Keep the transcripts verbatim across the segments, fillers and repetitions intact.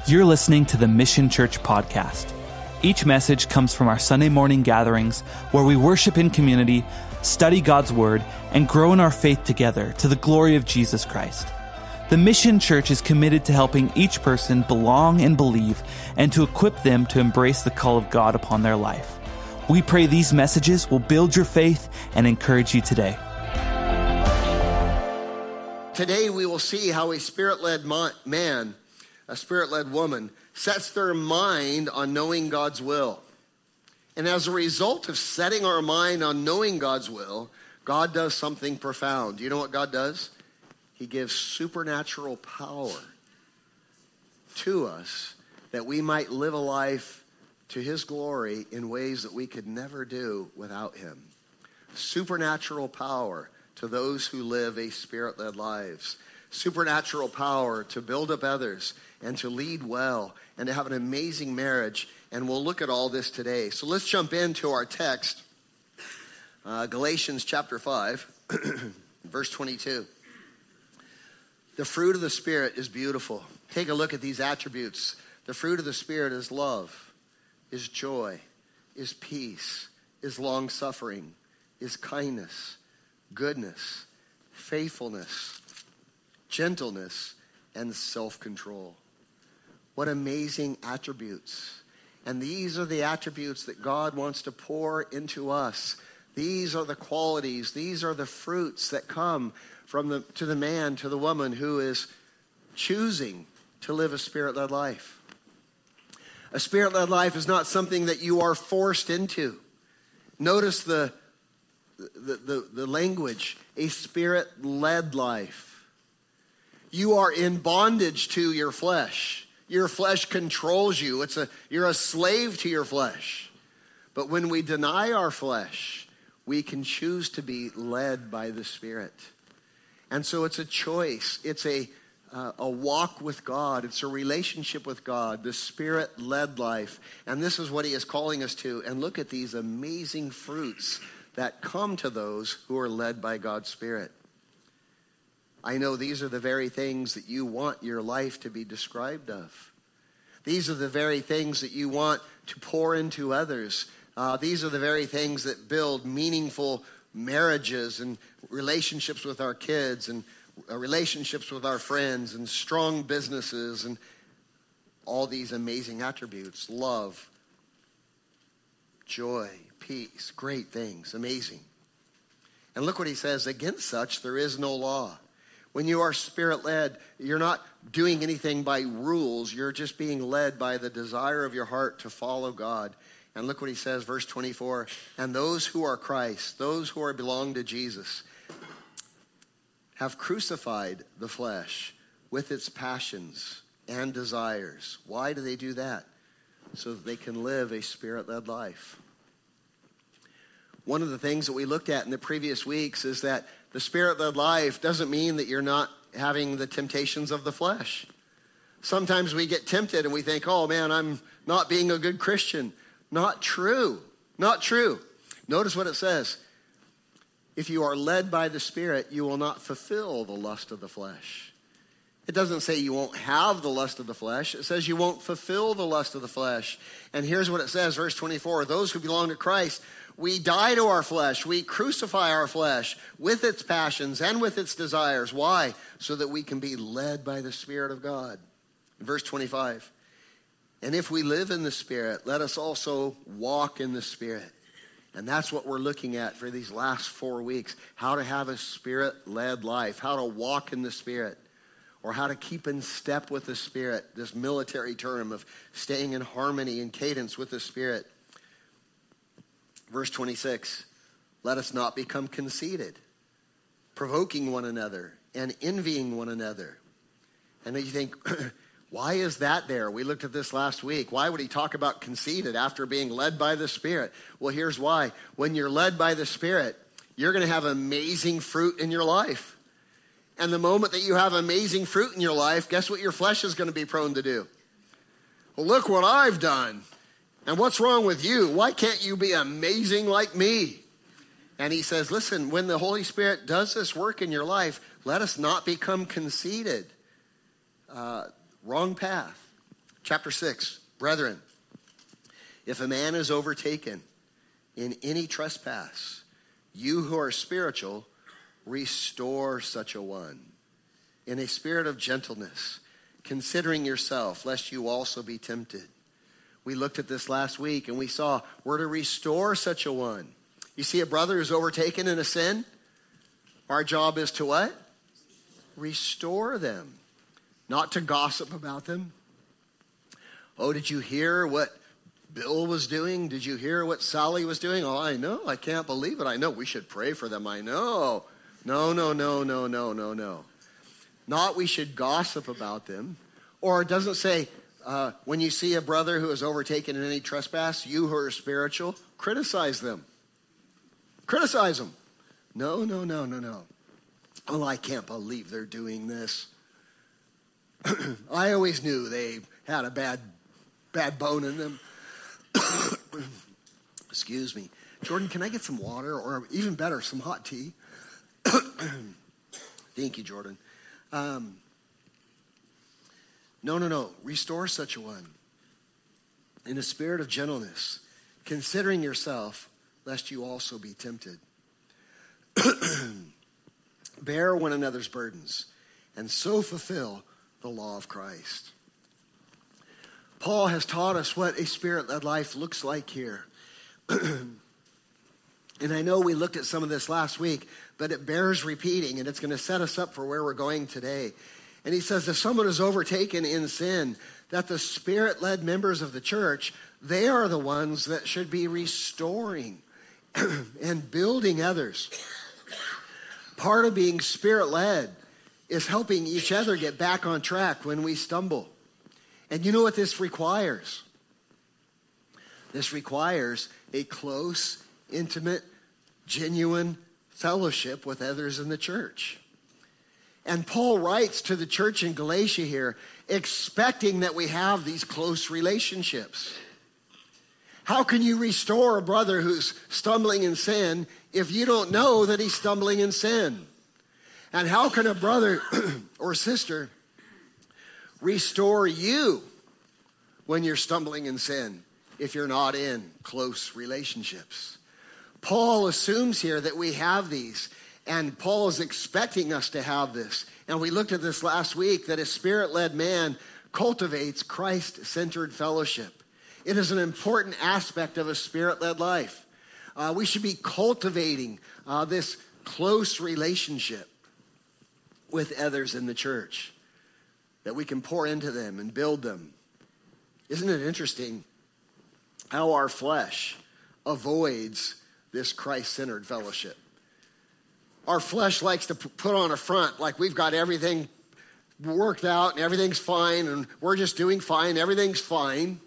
You're listening to the Mission Church podcast. Each message comes from our Sunday morning gatherings where we worship in community, study God's Word, and grow in our faith together to the glory of Jesus Christ. The Mission Church is committed to helping each person belong and believe, and to equip them to embrace the call of God upon their life. We pray these messages will build your faith and encourage you today. Today we will see how a Spirit-led man, a Spirit-led woman, sets their mind on knowing God's will. And as a result of setting our mind on knowing God's will, God does something profound. Do you know what God does? He gives supernatural power to us that we might live a life to His glory in ways that we could never do without Him. Supernatural power to those who live a Spirit-led lives. Supernatural power to build up others and to lead well and to have an amazing marriage. And we'll look at all this today. So let's jump into our text. Uh, Galatians chapter five, verse twenty-two. The fruit of the Spirit is beautiful. Take a look at these attributes. The fruit of the Spirit is love, is joy, is peace, is long-suffering, is kindness, goodness, faithfulness, gentleness, and self-control. What amazing attributes. And these are the attributes that God wants to pour into us. These are the qualities, these are the fruits that come from the to the man, to the woman who is choosing to live a Spirit-led life. A Spirit-led life is not something that you are forced into. Notice the the, the, the language, a Spirit-led life. You are in bondage to your flesh. Your flesh controls you. It's a you're a slave to your flesh. But when we deny our flesh, we can choose to be led by the Spirit. And so it's a choice. It's a uh, a walk with God. It's a relationship with God, the Spirit-led life. And this is what He is calling us to. And look at these amazing fruits that come to those who are led by God's Spirit. I know these are the very things that you want your life to be described of. These are the very things that you want to pour into others. Uh, these are the very things that build meaningful marriages and relationships with our kids and uh, relationships with our friends and strong businesses and all these amazing attributes. Love, joy, peace, great things, amazing. And look what he says, against such there is no law. When you are Spirit-led, you're not doing anything by rules. You're just being led by the desire of your heart to follow God. And look what he says, verse twenty-four. And those who are Christ, those who are belong to Jesus, have crucified the flesh with its passions and desires. Why do they do that? So that they can live a Spirit-led life. One of the things that we looked at in the previous weeks is that the Spirit-led life doesn't mean that you're not having the temptations of the flesh. Sometimes we get tempted and we think, oh man, I'm not being a good Christian. Not true. Not true. Notice what it says. If you are led by the Spirit, you will not fulfill the lust of the flesh. It doesn't say you won't have the lust of the flesh. It says you won't fulfill the lust of the flesh. And here's what it says, verse twenty-four. Those who belong to Christ, we die to our flesh. We crucify our flesh with its passions and with its desires. Why? So that we can be led by the Spirit of God. Verse twenty-five. And if we live in the Spirit, let us also walk in the Spirit. And that's what we're looking at for these last four weeks. How to have a Spirit-led life. How to walk in the Spirit. Or how to keep in step with the Spirit. This military term of staying in harmony and cadence with the Spirit. Verse twenty-six, let us not become conceited, provoking one another and envying one another. And then you think, why is that there? We looked at this last week. Why would he talk about conceited after being led by the Spirit? Well, here's why. When you're led by the Spirit, you're going to have amazing fruit in your life. And the moment that you have amazing fruit in your life, guess what your flesh is going to be prone to do? Well, look what I've done. And what's wrong with you? Why can't you be amazing like me? And he says, listen, when the Holy Spirit does this work in your life, let us not become conceited. Uh, wrong path. Chapter six, brethren, if a man is overtaken in any trespass, you who are spiritual, restore such a one in a spirit of gentleness, considering yourself, lest you also be tempted. We looked at this last week and we saw we're to restore such a one. You see a brother who's overtaken in a sin? Our job is to what? Restore them. Not to gossip about them. Oh, did you hear what Bill was doing? Did you hear what Sally was doing? Oh, I know. I can't believe it. I know. We should pray for them. I know. No, no, no, no, no, no, no. Not we should gossip about them. Or it doesn't say, uh, when you see a brother who is overtaken in any trespass, you who are spiritual, criticize them. Criticize them. No, no, no, no, no. Oh, I can't believe they're doing this. I always knew they had a bad, bad bone in them. Excuse me. Jordan, can I get some water? Or even better, some hot tea? Thank you, Jordan. Um, no, no, no. Restore such a one in a spirit of gentleness, considering yourself, lest you also be tempted. Bear one another's burdens, and so fulfill the law of Christ. Paul has taught us what a spirit-led life looks like here. And I know we looked at some of this last week, but it bears repeating, and it's going to set us up for where we're going today. And he says, if someone is overtaken in sin, that the spirit-led members of the church, they are the ones that should be restoring and building others. Part of being spirit-led is helping each other get back on track when we stumble. And you know what this requires? This requires a close, intimate, genuine fellowship with others in the church. And Paul writes to the church in Galatia here, expecting that we have these close relationships. How can you restore a brother who's stumbling in sin if you don't know that he's stumbling in sin? And how can a brother or sister restore you when you're stumbling in sin if you're not in close relationships? Paul assumes here that we have these, and Paul is expecting us to have this. And we looked at this last week, that a spirit-led man cultivates Christ-centered fellowship. It is an important aspect of a spirit-led life. Uh, we should be cultivating uh, this close relationship with others in the church, that we can pour into them and build them. Isn't it interesting how our flesh avoids this Christ-centered fellowship? Our flesh likes to put on a front like we've got everything worked out and everything's fine and we're just doing fine, everything's fine.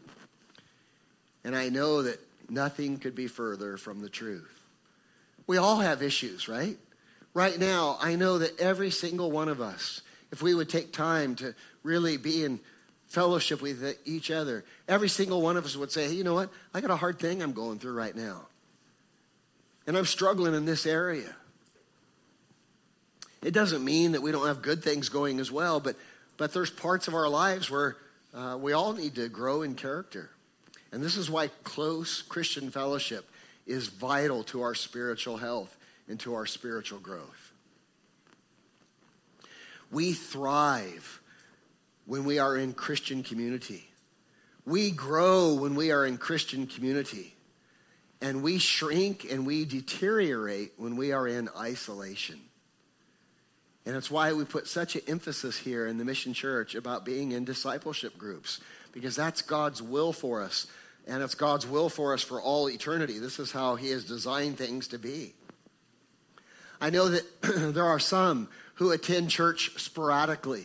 And I know that nothing could be further from the truth. We all have issues, right? Right now, I know that every single one of us, if we would take time to really be in fellowship with each other, every single one of us would say, hey, you know what? I got a hard thing I'm going through right now. And I'm struggling in this area. It doesn't mean that we don't have good things going as well, but, but there's parts of our lives where uh, we all need to grow in character. And this is why close Christian fellowship is vital to our spiritual health and to our spiritual growth. We thrive when we are in Christian community. We grow when we are in Christian community. And we shrink and we deteriorate when we are in isolation. And it's why we put such an emphasis here in the Mission Church about being in discipleship groups, because that's God's will for us. And it's God's will for us for all eternity. This is how he has designed things to be. I know that there are some who attend church sporadically.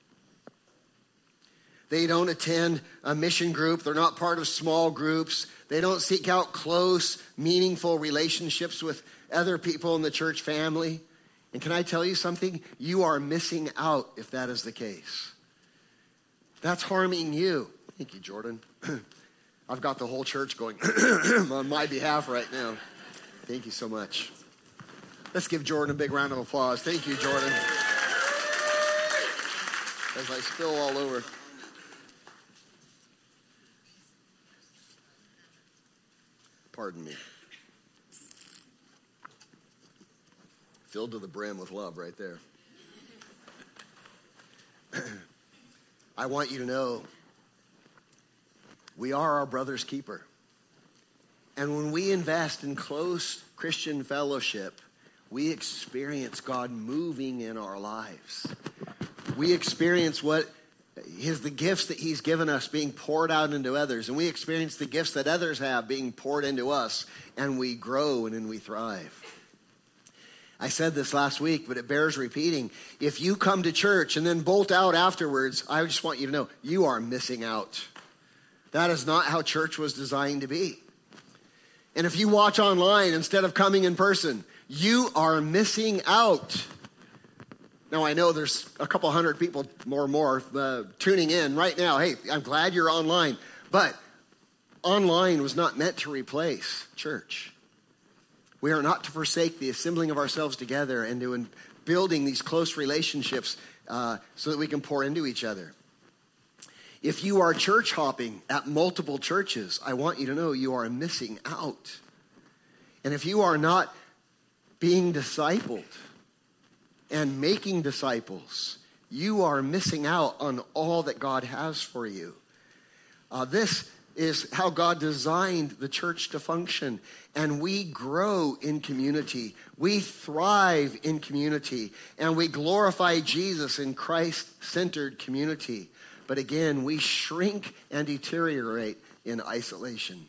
They don't attend a mission group. They're not part of small groups. They don't seek out close, meaningful relationships with other people in the church family. And can I tell you something? You are missing out if that is the case. That's harming you. Thank you, Jordan. I've got the whole church going on my behalf right now. Thank you so much. Let's give Jordan a big round of applause. Thank you, Jordan. As I spill all over. Pardon me. Filled to the brim with love right there. I want you to know we are our brother's keeper. And when we invest in close Christian fellowship, we experience God moving in our lives. We experience what is the gifts that he's given us being poured out into others. And we experience the gifts that others have being poured into us. And we grow and then we thrive. I said this last week, but it bears repeating. If you come to church and then bolt out afterwards, I just want you to know you are missing out. That is not how church was designed to be. And if you watch online instead of coming in person, you are missing out. Now, I know there's a couple hundred people, more and more, uh, tuning in right now. Hey, I'm glad you're online. But online was not meant to replace church. We are not to forsake the assembling of ourselves together and to in building these close relationships uh, so that we can pour into each other. If you are church hopping at multiple churches, I want you to know you are missing out. And if you are not being discipled and making disciples, you are missing out on all that God has for you. Uh, this is how God designed the church to function. And we grow in community. We thrive in community. And we glorify Jesus in Christ-centered community. But again, we shrink and deteriorate in isolation.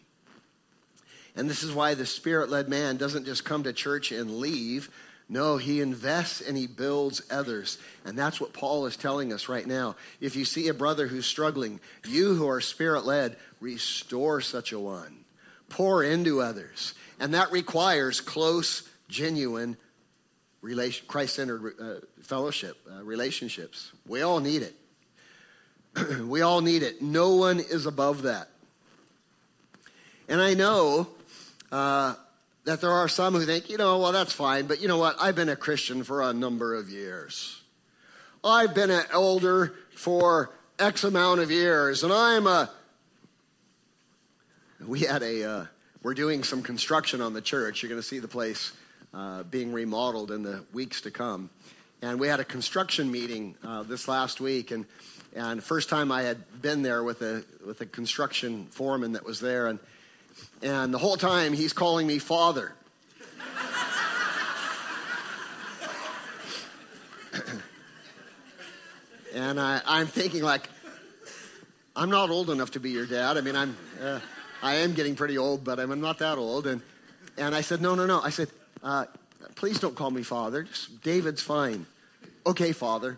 And this is why the Spirit-led man doesn't just come to church and leave. No, he invests and he builds others. And that's what Paul is telling us right now. If you see a brother who's struggling, you who are Spirit-led, restore such a one. Pour into others. And that requires close, genuine, relation, Christ-centered uh, fellowship, uh, relationships. We all need it. We all need it. No one is above that. And I know uh, that there are some who think, you know, well, that's fine. But you know what? I've been a Christian for a number of years. I've been an elder for X amount of years. And I'm a... We had a... Uh, we're doing some construction on the church. You're going to see the place uh, being remodeled in the weeks to come. And we had a construction meeting uh, this last week. And And the first time I had been there with a with a construction foreman that was there, and and the whole time he's calling me Father. And I, I'm thinking, like, I'm not old enough to be your dad. I mean, I'm uh, I am getting pretty old, but I'm not that old. And and I said, no, no, no. I said, uh, please don't call me Father. Just David's fine. Okay, Father.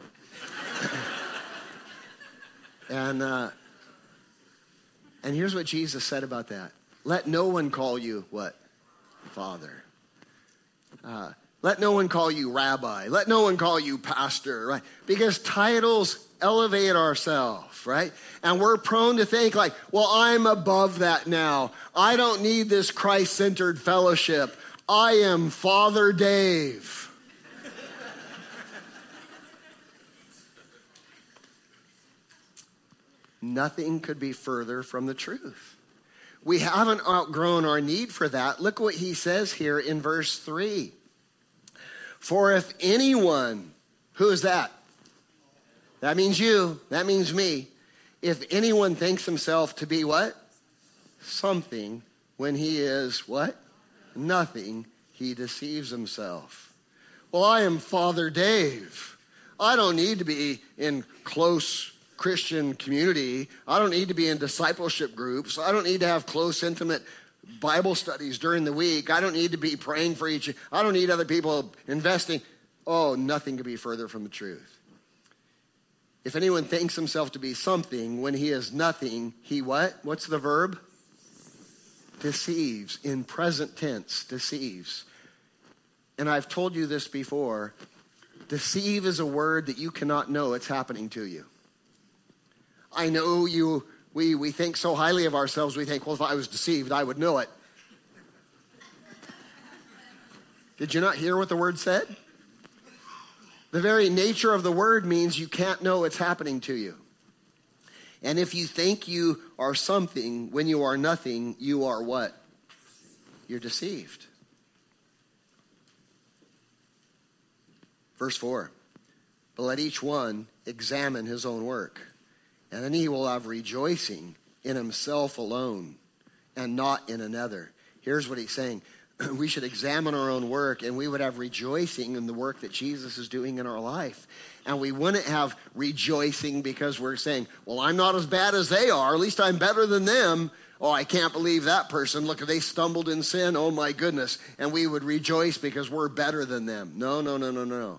And uh, and here's what Jesus said about that. Let no one call you what? Father. Uh, let no one call you rabbi. Let no one call you pastor, right? Because titles elevate ourselves, right? And we're prone to think like, well, I'm above that now. I don't need this Christ-centered fellowship. I am Father Dave. Nothing could be further from the truth. We haven't outgrown our need for that. Look what he says here in verse three. For if anyone, who is that? That means you. That means me. If anyone thinks himself to be what? Something, when he is what? Nothing, he deceives himself. Well, I am Father Dave. I don't need to be in close Christian community. I don't need to be in discipleship groups. I don't need to have close, intimate Bible studies during the week. I don't need to be praying for each. I don't need other people investing. Oh, nothing could be further from the truth. If anyone thinks himself to be something when he is nothing, he what? What's the verb? Deceives. In present tense, deceives. And I've told you this before. Deceive is a word that you cannot know it's happening to you. I know you, we, we think so highly of ourselves, we think, well, if I was deceived, I would know it. Did you not hear what the word said? The very nature of the word means you can't know it's happening to you. And if you think you are something when you are nothing, you are what? you're deceived. Verse four, but let each one examine his own work, and then he will have rejoicing in himself alone and not in another. Here's what he's saying. We should examine our own work, and we would have rejoicing in the work that Jesus is doing in our life. And we wouldn't have rejoicing because we're saying, well, I'm not as bad as they are. At least I'm better than them. Oh, I can't believe that person. Look, they stumbled in sin. Oh, my goodness. And we would rejoice because we're better than them. No, no, no, no, no.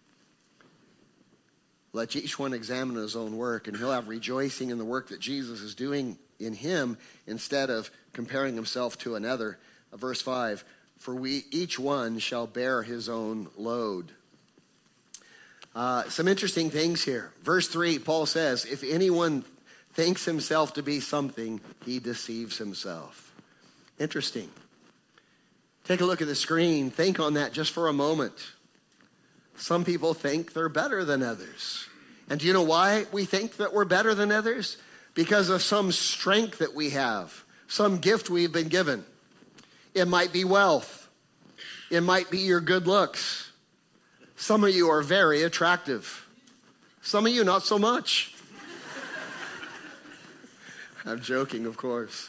Let each one examine his own work, and he'll have rejoicing in the work that Jesus is doing in him instead of comparing himself to another. Verse five, for we each one shall bear his own load. Uh, some interesting things here. Verse three, Paul says, if anyone thinks himself to be something, he deceives himself. Interesting. Take a look at the screen. Think on that just for a moment. Some people think they're better than others. And do you know why we think that we're better than others? Because of some strength that we have, some gift we've been given. It might be wealth. It might be your good looks. Some of you are very attractive. Some of you not so much. I'm joking, of course.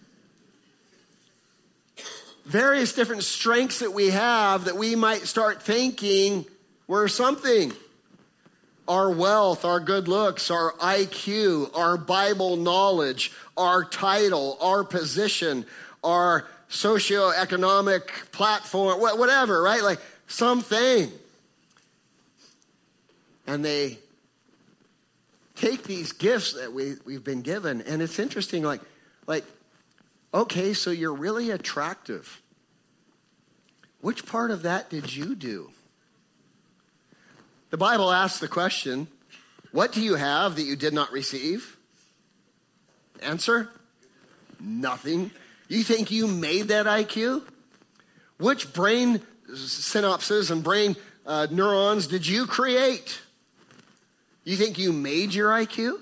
Various different strengths that we have that we might start thinking we're something. Our wealth, our good looks, our I Q, our Bible knowledge, our title, our position, our socioeconomic platform, whatever, right? Like something. And they take these gifts that we, we've been given, and it's interesting, like, like, okay, so you're really attractive. Which part of that did you do? The Bible asks the question, what do you have that you did not receive? Answer, nothing. You think you made that I Q? Which brain synapses and brain uh, neurons did you create? You think you made your I Q?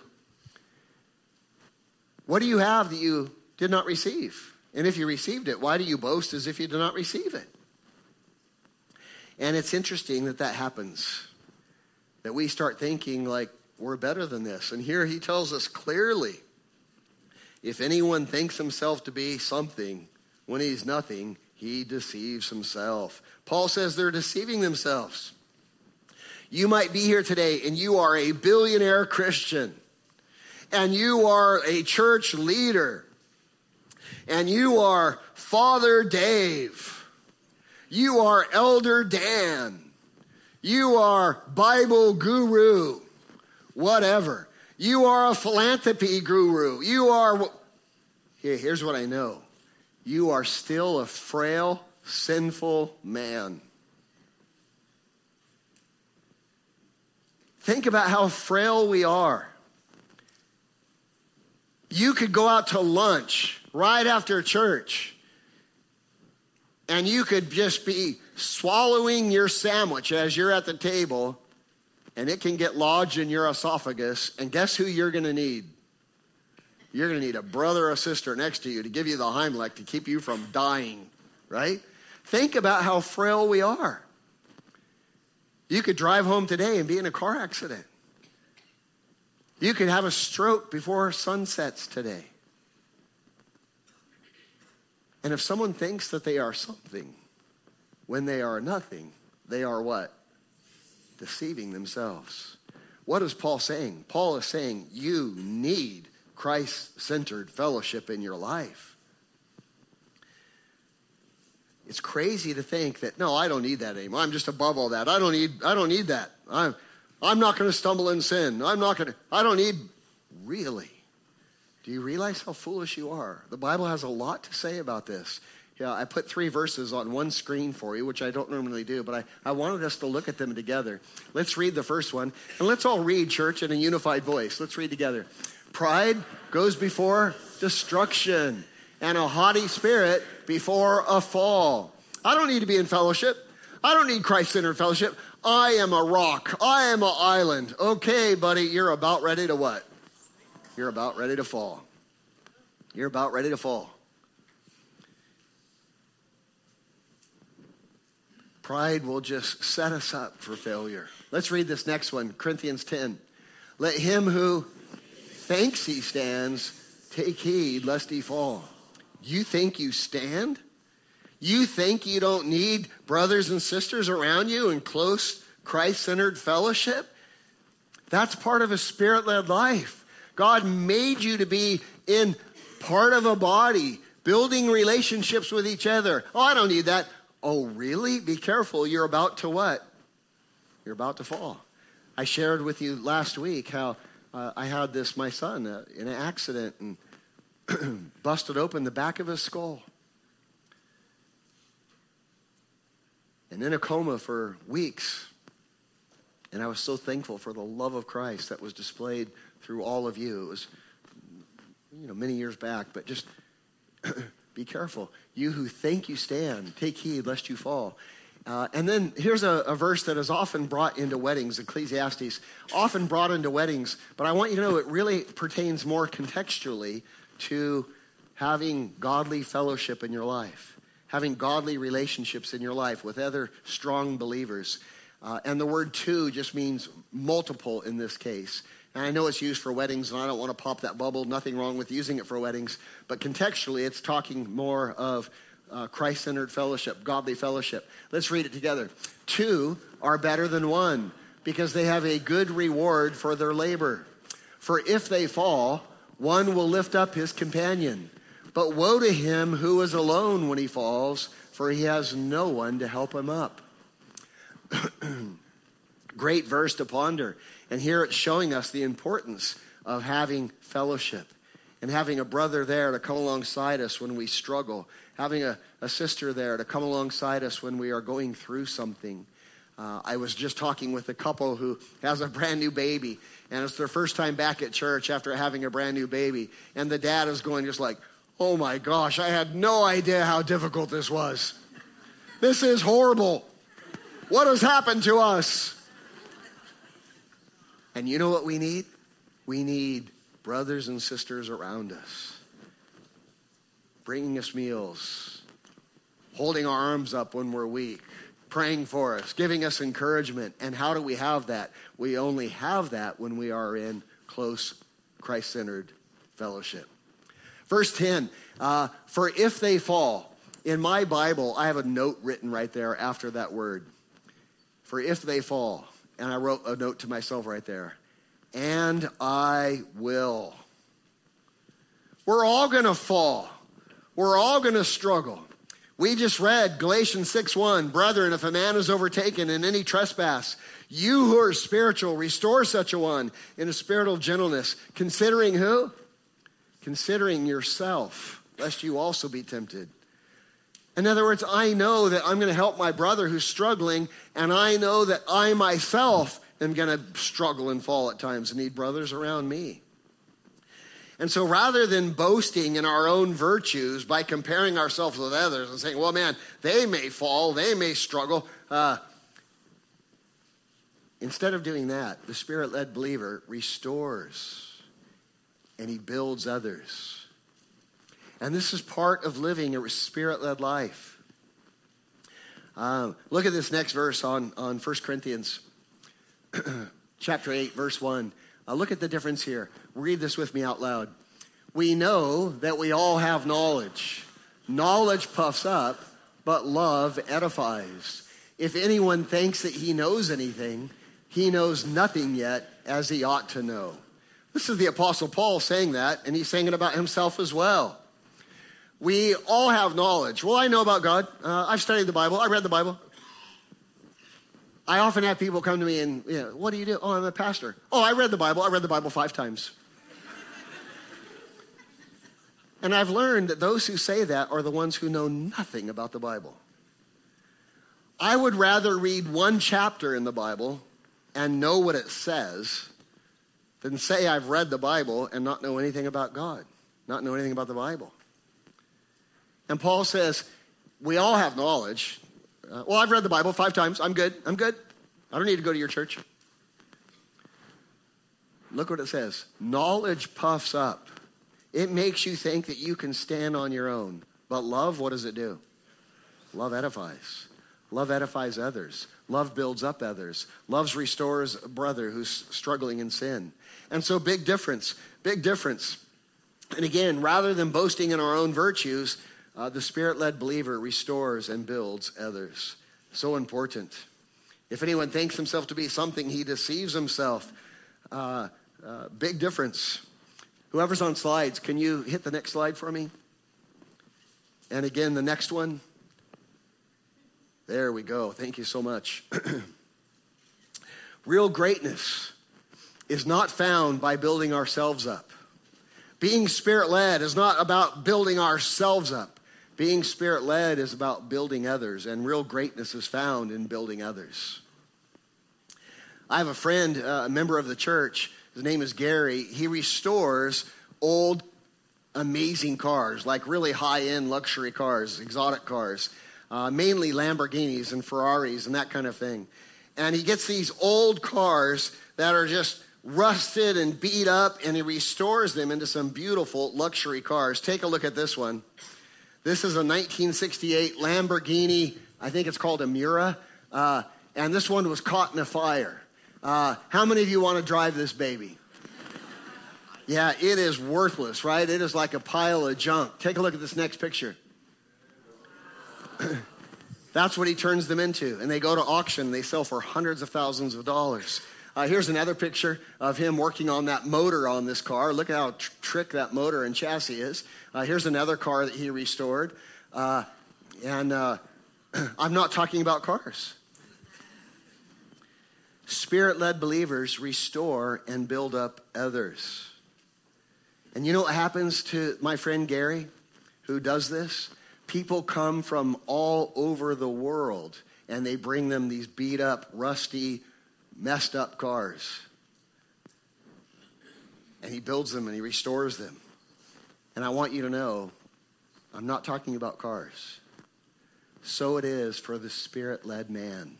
What do you have that you did not receive? And if you received it, why do you boast as if you did not receive it? And it's interesting that that happens. That we start thinking like we're better than this. And here he tells us clearly, if anyone thinks himself to be something when he's nothing, he deceives himself. Paul says they're deceiving themselves. You might be here today and you are a billionaire Christian, and you are a church leader, and you are Father Dave, you are Elder Dan, you are Bible guru, whatever. You are a philanthropy guru. You are, here, here's what I know. You are still a frail, sinful man. Think about how frail we are. You could go out to lunch right after church, and you could just be swallowing your sandwich as you're at the table, and it can get lodged in your esophagus, and guess who you're going to need? You're going to need a brother or sister next to you to give you the Heimlich to keep you from dying, right? Think about how frail we are. You could drive home today and be in a car accident. You could have a stroke before sun sets today. And if someone thinks that they are something when they are nothing, they are what? Deceiving themselves. What is Paul saying? Paul is saying you need Christ-centered fellowship in your life. It's crazy to think that, no, I don't need that anymore. I'm just above all that. I don't need, I don't need that. I'm, I'm not going to stumble in sin. I'm not going to, I don't need, really. Do you realize how foolish you are? The Bible has a lot to say about this. Yeah, I put three verses on one screen for you, which I don't normally do, but I, I wanted us to look at them together. Let's read the first one, and let's all read, church, in a unified voice. Let's read together. Pride goes before destruction, and a haughty spirit before a fall. I don't need to be in fellowship. I don't need Christ-centered fellowship. I am a rock. I am an island. Okay, buddy, you're about ready to what? You're about ready to fall. You're about ready to fall. Pride will just set us up for failure. Let's read this next one, Corinthians ten. Let him who thinks he stands take heed lest he fall. You think you stand? You think you don't need brothers and sisters around you in close Christ-centered fellowship? That's part of a Spirit-led life. God made you to be in part of a body, building relationships with each other. Oh, I don't need that. Oh, really? Be careful. You're about to what? You're about to fall. I shared with you last week how uh, I had this, my son, uh, in an accident and busted open the back of his skull. And in a coma for weeks. And I was so thankful for the love of Christ that was displayed through all of you. It was, you know, many years back, but just be careful. You who think you stand, take heed lest you fall. Uh, and then here's a, a verse that is often brought into weddings, Ecclesiastes, often brought into weddings, but I want you to know it really pertains more contextually to having godly fellowship in your life, having godly relationships in your life with other strong believers. Uh, and the word two just means multiple in this case. And I know it's used for weddings, and I don't want to pop that bubble. Nothing wrong with using it for weddings. But contextually, it's talking more of uh, Christ-centered fellowship, godly fellowship. Let's read it together. Two are better than one because they have a good reward for their labor. For if they fall, one will lift up his companion. But woe to him who is alone when he falls, for he has no one to help him up. Great verse to ponder. And here it's showing us the importance of having fellowship and having a brother there to come alongside us when we struggle, having a, a sister there to come alongside us when we are going through something. Uh, I was just talking with a couple who has a brand new baby, and it's their first time back at church after having a brand new baby. And the dad is going just like, oh my gosh, I had no idea how difficult this was. This is horrible. What has happened to us? And you know what we need? We need brothers and sisters around us, bringing us meals, holding our arms up when we're weak, praying for us, giving us encouragement. And how do we have that? We only have that when we are in close Christ-centered fellowship. Verse ten, uh, for if they fall. In my Bible, I have a note written right there after that word. For if they fall. And I wrote a note to myself right there. And I will. We're all going to fall. We're all going to struggle. We just read Galatians six one. Brethren, if a man is overtaken in any trespass, you who are spiritual, restore such a one in a spirit of gentleness. Considering who? Considering yourself, lest you also be tempted. In other words, I know that I'm going to help my brother who's struggling, and I know that I myself am going to struggle and fall at times and need brothers around me. And so rather than boasting in our own virtues by comparing ourselves with others and saying, well, man, they may fall, they may struggle. Uh, instead of doing that, the Spirit-led believer restores and he builds others. And this is part of living a Spirit-led life. Um, look at this next verse on, on First Corinthians chapter eight, verse one. Uh, look at the difference here. Read this with me out loud. We know that we all have knowledge. Knowledge puffs up, but love edifies. If anyone thinks that he knows anything, he knows nothing yet as he ought to know. This is the Apostle Paul saying that, and he's saying it about himself as well. We all have knowledge. Well, I know about God. Uh, I've studied the Bible. I read the Bible. I often have people come to me and, you know, what do you do? Oh, I'm a pastor. Oh, I read the Bible. I read the Bible five times. And I've learned that those who say that are the ones who know nothing about the Bible. I would rather read one chapter in the Bible and know what it says than say I've read the Bible and not know anything about God, not know anything about the Bible. And Paul says, we all have knowledge. Uh, well, I've read the Bible five times. I'm good. I'm good. I don't need to go to your church. Look what it says. Knowledge puffs up. It makes you think that you can stand on your own. But love, what does it do? Love edifies. Love edifies others. Love builds up others. Love restores a brother who's struggling in sin. And so big difference, big difference. And again, rather than boasting in our own virtues, uh, the Spirit-led believer restores and builds others. So important. If anyone thinks himself to be something, he deceives himself. Uh, uh, big difference. Whoever's on slides, can you hit the next slide for me? And again, the next one. There we go. Thank you so much. Real greatness is not found by building ourselves up. Being Spirit-led is not about building ourselves up. Being Spirit-led is about building others, and real greatness is found in building others. I have a friend, uh, a member of the church. His name is Gary. He restores old, amazing cars, like really high-end luxury cars, exotic cars, uh, mainly Lamborghinis and Ferraris and that kind of thing. And he gets these old cars that are just rusted and beat up, and he restores them into some beautiful luxury cars. Take a look at this one. This is a nineteen sixty-eight Lamborghini. I think it's called a Miura. Uh, and this one was caught in a fire. Uh, how many of you want to drive this baby? Yeah, it is worthless, right? It is like a pile of junk. Take a look at this next picture. That's what he turns them into. And they go to auction. They sell for hundreds of thousands of dollars. Uh, here's another picture of him working on that motor on this car. Look at how tr- trick that motor and chassis is. Uh, here's another car that he restored. Uh, and uh, I'm not talking about cars. Spirit-led believers restore and build up others. And you know what happens to my friend Gary, who does this? People come from all over the world, and they bring them these beat-up, rusty, messed up cars. And he builds them and he restores them. And I want you to know, I'm not talking about cars. So it is for the Spirit-led man.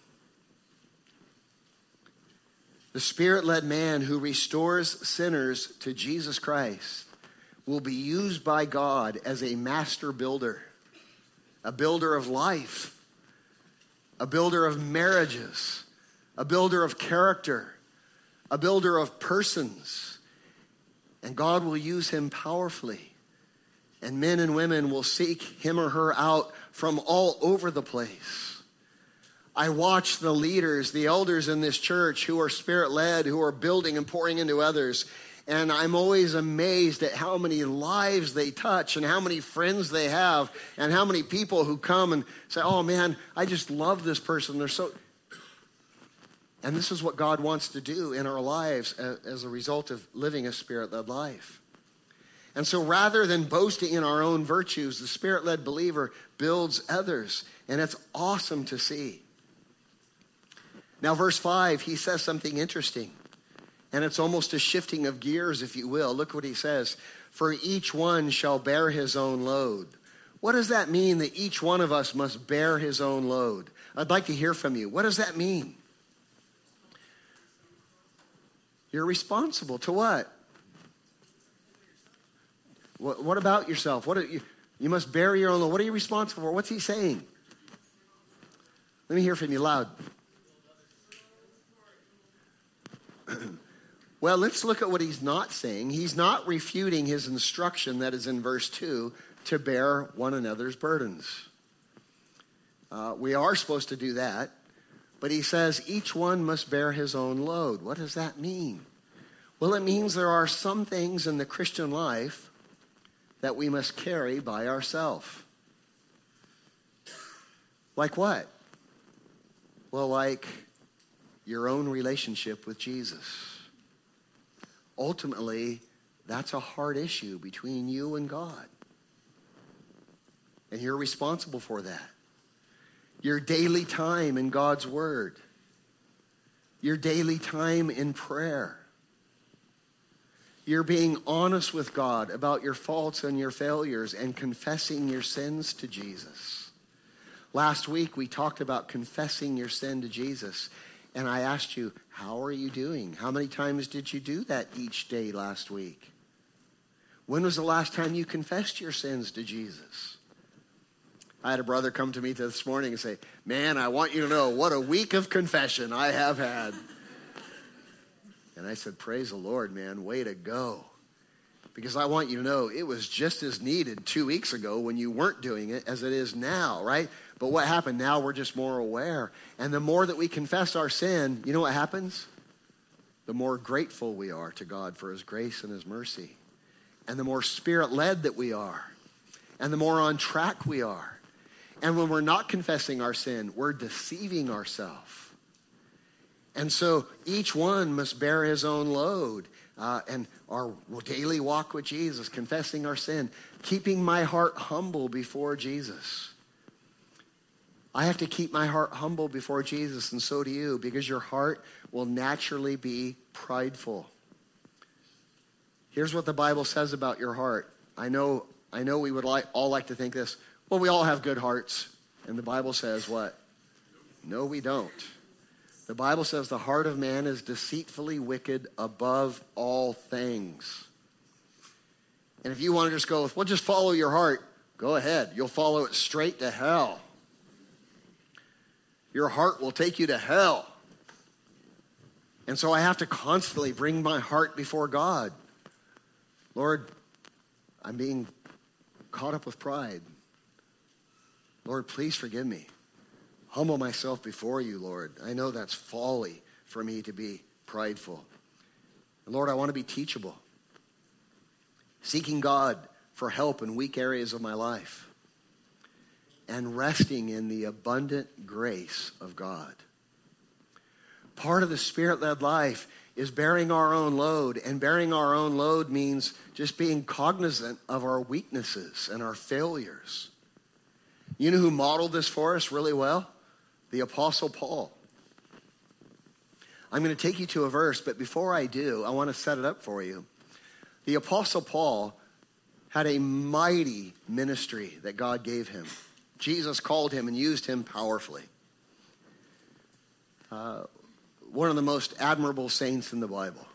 The Spirit-led man who restores sinners to Jesus Christ will be used by God as a master builder, a builder of life, a builder of marriages, a builder of character, a builder of persons. And God will use him powerfully. And men and women will seek him or her out from all over the place. I watch the leaders, the elders in this church who are Spirit-led, who are building and pouring into others. And I'm always amazed at how many lives they touch and how many friends they have and how many people who come and say, oh man, I just love this person. They're so... And this is what God wants to do in our lives as a result of living a Spirit-led life. And so rather than boasting in our own virtues, the Spirit-led believer builds others. And it's awesome to see. Now, verse five, he says something interesting. And it's almost a shifting of gears, if you will. Look what he says. For each one shall bear his own load. What does that mean that each one of us must bear his own load? I'd like to hear from you. What does that mean? You're responsible to what? What, what about yourself? What are you, you must bear your own load. What are you responsible for? What's he saying? Let me hear from you loud. Well, let's look at what he's not saying. He's not refuting his instruction that is in verse two to bear one another's burdens. Uh, we are supposed to do that. But he says each one must bear his own load. What does that mean? Well, it means there are some things in the Christian life that we must carry by ourselves. Like what? Well, like your own relationship with Jesus. Ultimately, that's a hard issue between you and God. And you're responsible for that. Your daily time in God's Word. Your daily time in prayer. You're being honest with God about your faults and your failures and confessing your sins to Jesus. Last week, we talked about confessing your sin to Jesus. And I asked you, how are you doing? How many times did you do that each day last week? When was the last time you confessed your sins to Jesus? I had a brother come to me this morning and say, man, I want you to know what a week of confession I have had. And I said, praise the Lord, man, way to go. Because I want you to know it was just as needed two weeks ago when you weren't doing it as it is now, right? But what happened? Now we're just more aware. And the more that we confess our sin, you know what happens? The more grateful we are to God for his grace and his mercy. And the more spirit-led that we are. And the more on track we are. And when we're not confessing our sin, we're deceiving ourselves. And so each one must bear his own load. Uh, and our daily walk with Jesus, confessing our sin, keeping my heart humble before Jesus. I have to keep my heart humble before Jesus, and so do you, because your heart will naturally be prideful. Here's what the Bible says about your heart. I know, I know we would like, all like to think this. Well, we all have good hearts. And the Bible says what? No, we don't. The Bible says the heart of man is deceitfully wicked above all things. And if you want to just go, well, just follow your heart, go ahead. You'll follow it straight to hell. Your heart will take you to hell. And so I have to constantly bring my heart before God. Lord, I'm being caught up with pride. Lord, please forgive me. Humble myself before you, Lord. I know that's folly for me to be prideful. And Lord, I want to be teachable. Seeking God for help in weak areas of my life. And resting in the abundant grace of God. Part of the Spirit-led life is bearing our own load. And bearing our own load means just being cognizant of our weaknesses and our failures. You know who modeled this for us really well? The Apostle Paul. I'm going to take you to a verse, but before I do, I want to set it up for you. The Apostle Paul had a mighty ministry that God gave him. Jesus called him and used him powerfully. Uh, one of the most admirable saints in the Bible.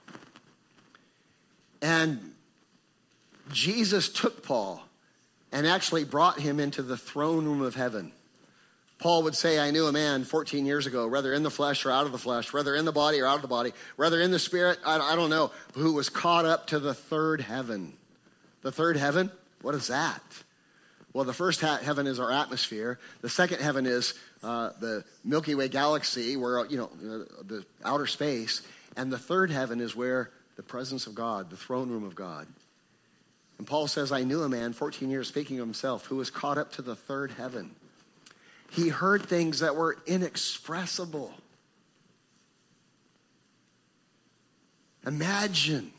And Jesus took Paul and actually brought him into the throne room of heaven. Paul would say, I knew a man fourteen years ago, whether in the flesh or out of the flesh, whether in the body or out of the body, whether in the spirit, I, I don't know, who was caught up to the third heaven. The third heaven? What is that? Well, the first ha- heaven is our atmosphere. The second heaven is uh, the Milky Way galaxy, where, you know, uh, the outer space. And the third heaven is where the presence of God, the throne room of God. And Paul says, I knew a man, fourteen years, speaking of himself, who was caught up to the third heaven. He heard things that were inexpressible. Imagine.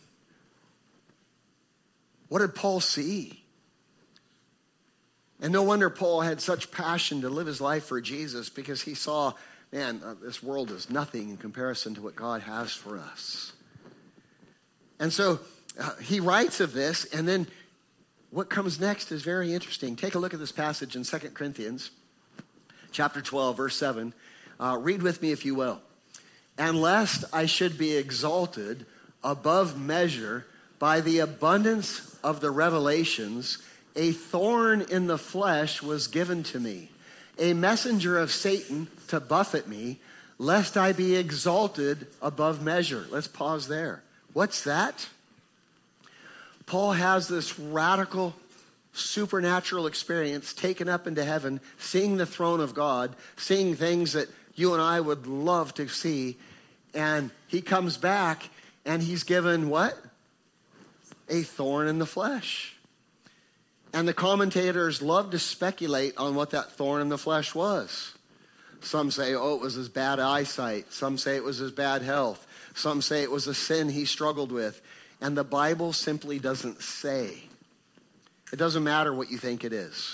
What did Paul see? And no wonder Paul had such passion to live his life for Jesus, because he saw, man, uh, this world is nothing in comparison to what God has for us. And so uh, he writes of this, and then what comes next is very interesting. Take a look at this passage in Second Corinthians. Chapter twelve, verse seven. Uh, read with me if you will. And lest I should be exalted above measure by the abundance of the revelations, a thorn in the flesh was given to me, a messenger of Satan to buffet me, lest I be exalted above measure. Let's pause there. What's that? Paul has this radical supernatural experience, taken up into heaven, seeing the throne of God, seeing things that you and I would love to see. And he comes back and he's given what? A thorn in the flesh. And the commentators love to speculate on what that thorn in the flesh was. Some say, oh, it was his bad eyesight. Some say it was his bad health. Some say it was a sin he struggled with. And the Bible simply doesn't say. It doesn't matter what you think it is.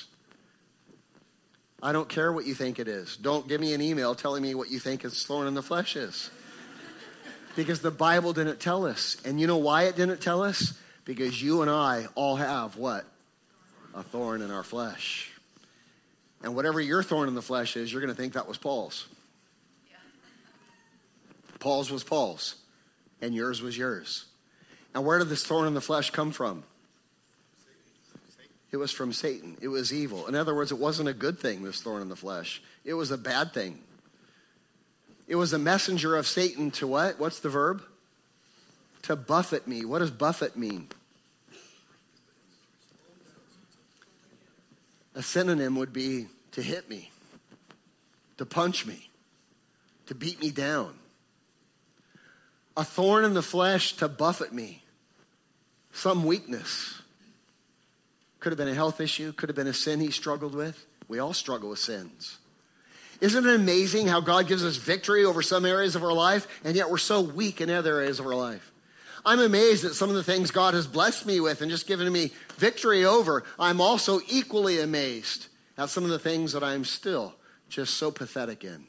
I don't care what you think it is. Don't give me an email telling me what you think his thorn in the flesh is. Because the Bible didn't tell us. And you know why it didn't tell us? Because you and I all have what? A thorn in our flesh. And whatever your thorn in the flesh is, you're going to think that was Paul's. Yeah. Paul's was Paul's. And yours was yours. And where did this thorn in the flesh come from? It was from Satan. It was evil. In other words, it wasn't a good thing, this thorn in the flesh. It was a bad thing. It was a messenger of Satan to what? What's the verb? To buffet me. What does buffet mean? A synonym would be to hit me, to punch me, to beat me down. A thorn in the flesh to buffet me. Some weakness. Could have been a health issue. Could have been a sin he struggled with. We all struggle with sins. Isn't it amazing how God gives us victory over some areas of our life, and yet we're so weak in other areas of our life? I'm amazed at some of the things God has blessed me with and just given me victory over. I'm also equally amazed at some of the things that I'm still just so pathetic in.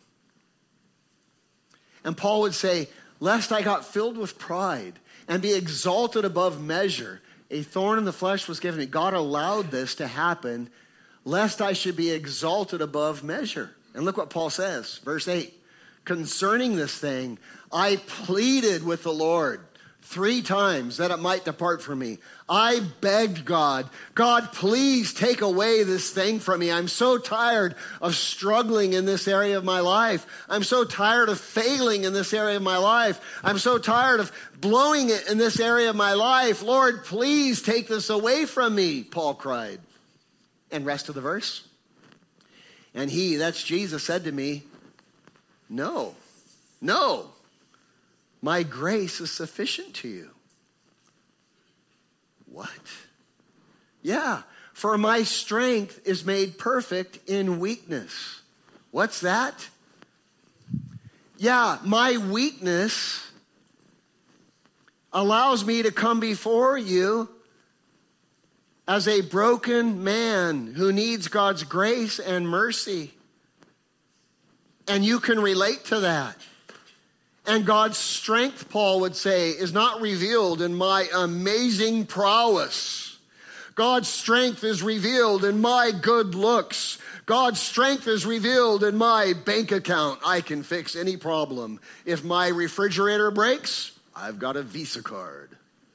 And Paul would say, lest I got filled with pride and be exalted above measure, a thorn in the flesh was given me. God allowed this to happen, lest I should be exalted above measure. And look what Paul says, verse eight. Concerning this thing, I pleaded with the Lord three times that it might depart from me. I begged God, God, please take away this thing from me. I'm so tired of struggling in this area of my life. I'm so tired of failing in this area of my life. I'm so tired of blowing it in this area of my life. Lord, please take this away from me, Paul cried. And rest of the verse. And he, that's Jesus, said to me, no, no. My grace is sufficient to you. What? Yeah, for my strength is made perfect in weakness. What's that? Yeah, my weakness allows me to come before you as a broken man who needs God's grace and mercy. And you can relate to that. And God's strength, Paul would say, is not revealed in my amazing prowess. God's strength is revealed in my good looks. God's strength is revealed in my bank account. I can fix any problem. If my refrigerator breaks, I've got a Visa card.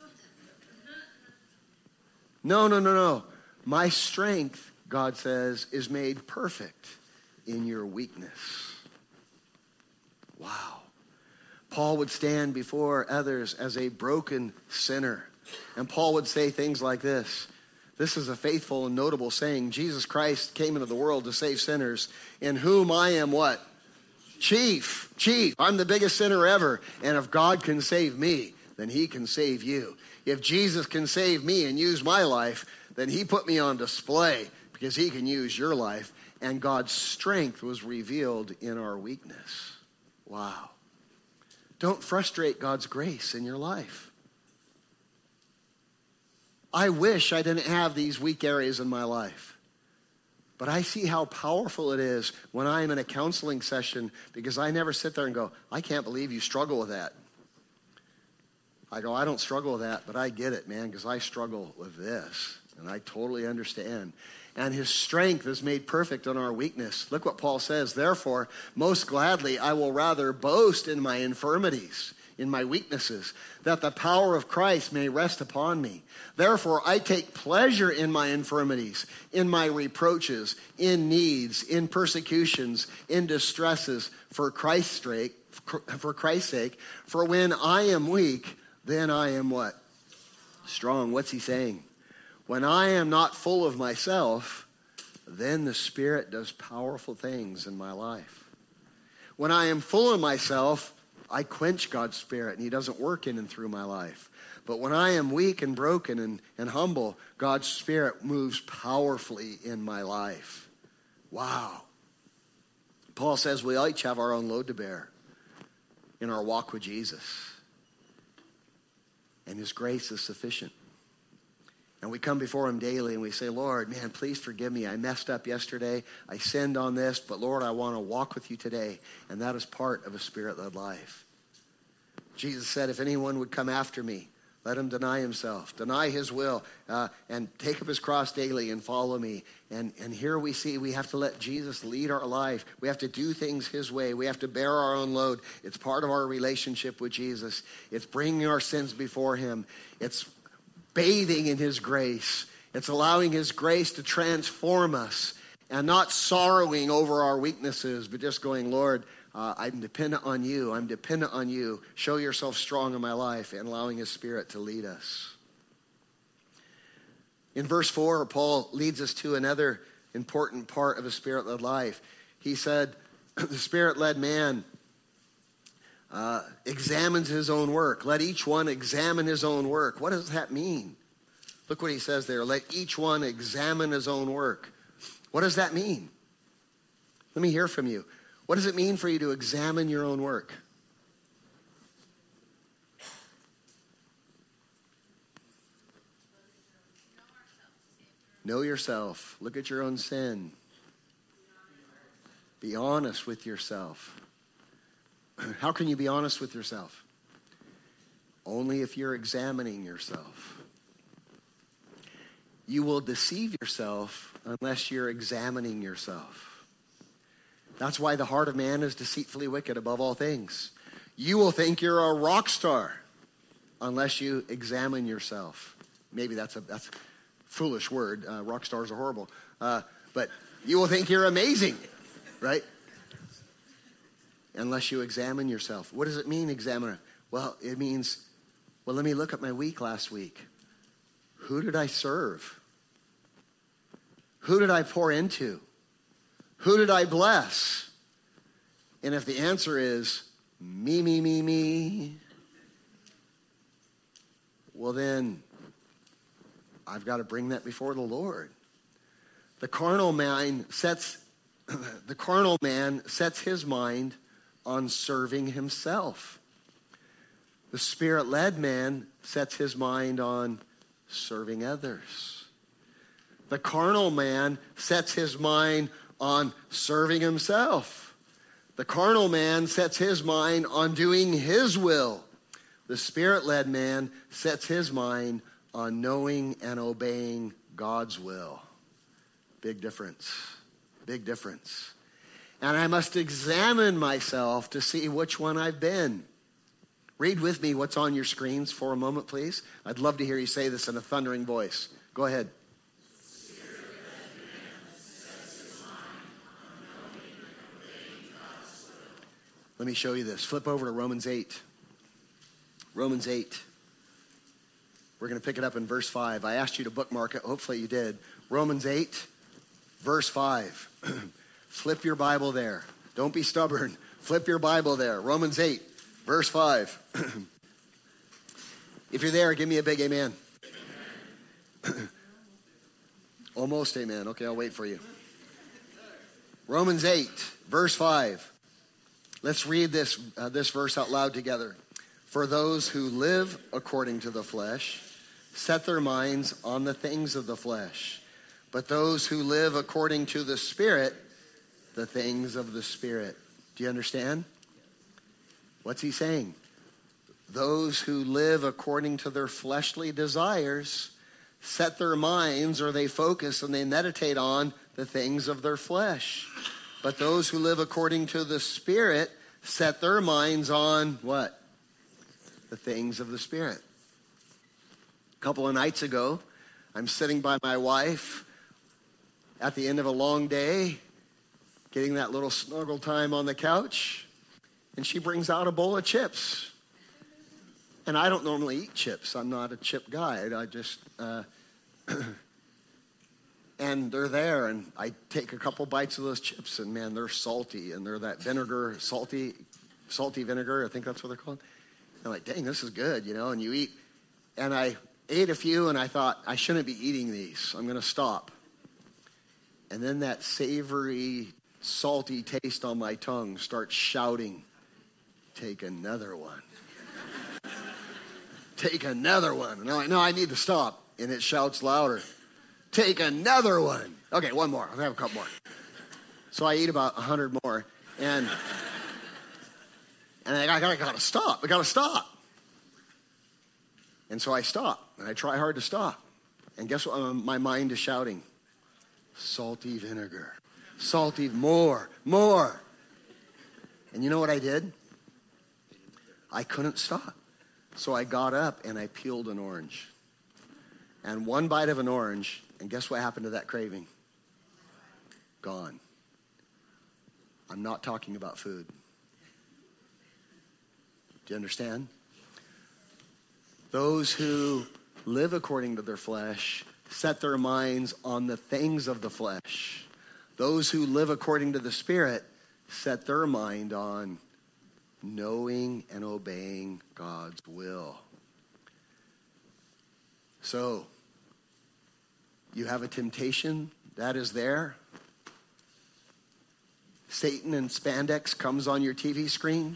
No, no, no, no. My strength, God says, is made perfect in your weakness. Wow. Paul would stand before others as a broken sinner. And Paul would say things like this. This is a faithful and notable saying. Jesus Christ came into the world to save sinners, in whom I am what? Chief. Chief. I'm the biggest sinner ever. And if God can save me, then he can save you. If Jesus can save me and use my life, then he put me on display because he can use your life. And God's strength was revealed in our weakness. Wow. Don't frustrate God's grace in your life. I wish I didn't have these weak areas in my life. But I see how powerful it is when I'm in a counseling session, because I never sit there and go, I can't believe you struggle with that. I go, I don't struggle with that, but I get it, man, because I struggle with this. And I totally understand. And his strength is made perfect in our weakness. Look what Paul says. Therefore, most gladly, I will rather boast in my infirmities, in my weaknesses, that the power of Christ may rest upon me. Therefore, I take pleasure in my infirmities, in my reproaches, in needs, in persecutions, in distresses, for Christ's sake, for Christ's sake. For when I am weak, then I am what? Strong. What's he saying? When I am not full of myself, then the Spirit does powerful things in my life. When I am full of myself, I quench God's Spirit, and he doesn't work in and through my life. But when I am weak and broken and, and humble, God's Spirit moves powerfully in my life. Wow. Paul says we each have our own load to bear in our walk with Jesus. And his grace is sufficient. And we come before him daily and we say, Lord, man, please forgive me. I messed up yesterday. I sinned on this, but Lord, I want to walk with you today. And that is part of a Spirit-led life. Jesus said, if anyone would come after me, let him deny himself, deny his will, uh, and take up his cross daily and follow me. And, and here we see we have to let Jesus lead our life. We have to do things his way. We have to bear our own load. It's part of our relationship with Jesus. It's bringing our sins before him. It's bathing in his grace. It's allowing his grace to transform us and not sorrowing over our weaknesses, but just going, Lord, uh, I'm dependent on you. I'm dependent on you. Show yourself strong in my life, and allowing his Spirit to lead us. In verse four, Paul leads us to another important part of a Spirit-led life. He said, the Spirit-led man uh, examines his own work. Let each one examine his own work. What does that mean? Look what he says there. Let each one examine his own work. What does that mean? Let me hear from you. What does it mean for you to examine your own work? Know yourself. Look at your own sin. Be honest with yourself. How can you be honest with yourself? Only if you're examining yourself. You will deceive yourself unless you're examining yourself. That's why the heart of man is deceitfully wicked above all things. You will think you're a rock star unless you examine yourself. Maybe that's a that's a foolish word. Uh, rock stars are horrible. Uh, but you will think you're amazing, right? Unless you examine yourself. What does it mean, examiner? Well, it means, well, let me look at my week last week. Who did I serve? Who did I pour into? Who did I bless? And if the answer is me, me, me, me, well then, I've got to bring that before the Lord. The carnal man sets, the carnal man sets his mind on serving himself. The Spirit-led man sets his mind on serving others. The carnal man sets his mind on serving himself. The carnal man sets his mind on doing his will. The Spirit-led man sets his mind on knowing and obeying God's will. Big difference. Big difference. And I must examine myself to see which one I've been. Read with me what's on your screens for a moment, please. I'd love to hear you say this in a thundering voice. Go ahead. Let me show you this. Flip over to Romans eight. Romans eight. We're going to pick it up in verse five. I asked you to bookmark it. Hopefully you did. Romans eight, verse five. Flip your Bible there. Don't be stubborn. Flip your Bible there. Romans eight, verse five. If you're there, give me a big amen. Amen. Almost amen. Okay, I'll wait for you. Romans eight, verse five. Let's read this, uh, this verse out loud together. For those who live according to the flesh set their minds on the things of the flesh. But those who live according to the Spirit, the things of the Spirit. Do you understand? What's he saying? Those who live according to their fleshly desires set their minds, or they focus and they meditate on the things of their flesh. But those who live according to the Spirit set their minds on what? The things of the Spirit. A couple of nights ago, I'm sitting by my wife at the end of a long day, getting that little snuggle time on the couch, and she brings out a bowl of chips. And I don't normally eat chips. I'm not a chip guy. I just, uh, and they're there, and I take a couple bites of those chips, and man, they're salty, and they're that vinegar, salty, salty vinegar. I think that's what they're called. I'm like, dang, this is good, you know, and you eat. And I ate a few, and I thought, I shouldn't be eating these. I'm going to stop. And then that savory, salty taste on my tongue starts shouting, take another one. Take another one. And I'm like, no, I need to stop. And it shouts louder, take another one. Okay, one more. I'll have a couple more. So I eat about a hundred more. And, and I, I, I got to stop. I got to stop. And so I stop. And I try hard to stop. And guess what? Um, my mind is shouting, salty vinegar. Salty, more, more. And you know what I did? I couldn't stop. So I got up and I peeled an orange. and one bite of an orange, and guess what happened to that craving? Gone. I'm not talking about food. Do you understand? Those who live according to their flesh set their minds on the things of the flesh. Those who live according to the Spirit set their mind on knowing and obeying God's will. So, you have a temptation that is there. Satan in spandex comes on your T V screen.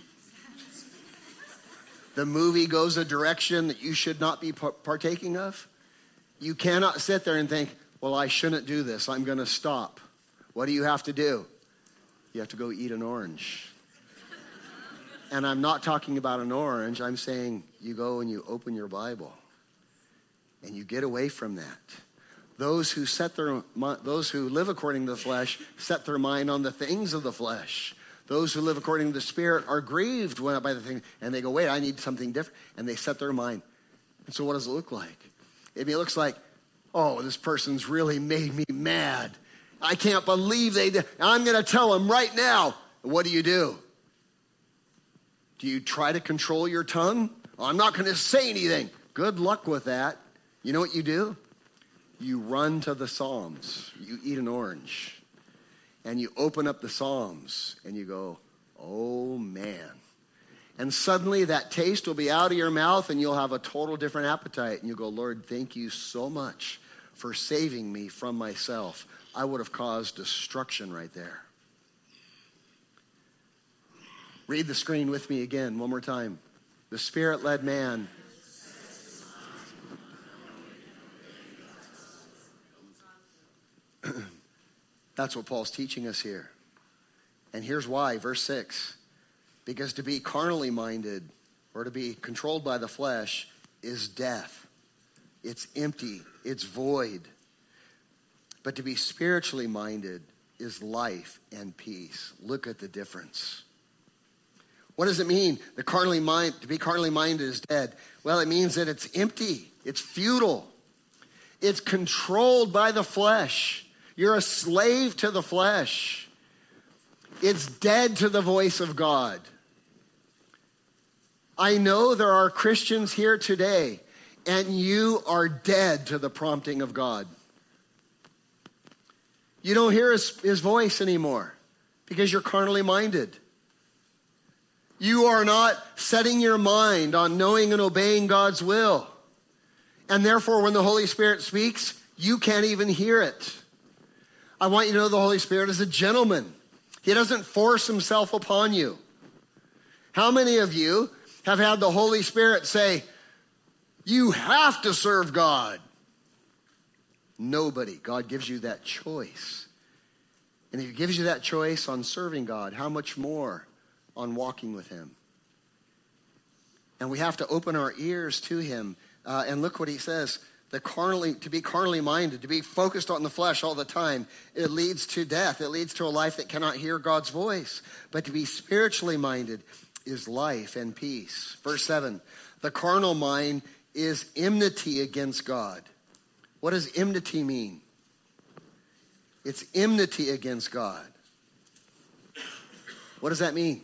The movie goes a direction that you should not be partaking of. You cannot sit there and think, well, I shouldn't do this. I'm going to stop. What do you have to do? You have to go eat an orange. And I'm not talking about an orange. I'm saying you go and you open your Bible and you get away from that. Those who set their those who live according to the flesh set their mind on the things of the flesh. Those who live according to the Spirit are grieved by the thing, and they go, wait, I need something different. And they set their mind. And so what does it look like? It looks like, oh, this person's really made me mad. I can't believe they did. I'm going to tell them right now. What do you do? Do you try to control your tongue? Oh, I'm not going to say anything. Good luck with that. You know what you do? You run to the Psalms. You eat an orange. And you open up the Psalms and you go, oh man. And suddenly that taste will be out of your mouth and you'll have a total different appetite. And you go, Lord, thank you so much for saving me from myself. I would have caused destruction right there. Read the screen with me again, one more time. The Spirit-led man. That's what Paul's teaching us here. And here's why, verse six. Because to be carnally minded or to be controlled by the flesh is death. It's empty. It's void. But to be spiritually minded is life and peace. Look at the difference. What does it mean? The carnally mind, to be carnally minded is dead. Well, it means that it's empty. It's futile. It's controlled by the flesh. You're a slave to the flesh. It's dead to the voice of God. I know there are Christians here today, and you are dead to the prompting of God. You don't hear his, his voice anymore because you're carnally minded. You are not setting your mind on knowing and obeying God's will. And therefore, when the Holy Spirit speaks, you can't even hear it. I want you to know the Holy Spirit is a gentleman. He doesn't force himself upon you. How many of you have had the Holy Spirit say, you have to serve God? Nobody. God gives you that choice. And if he gives you that choice on serving God, how much more on walking with him? And we have to open our ears to him. Uh, and look what he says. The carnally, to be carnally minded, to be focused on the flesh all the time, it leads to death. It leads to a life that cannot hear God's voice. But to be spiritually minded is life and peace. Verse seven, the carnal mind is enmity against God. What does enmity mean? It's enmity against God. What does that mean?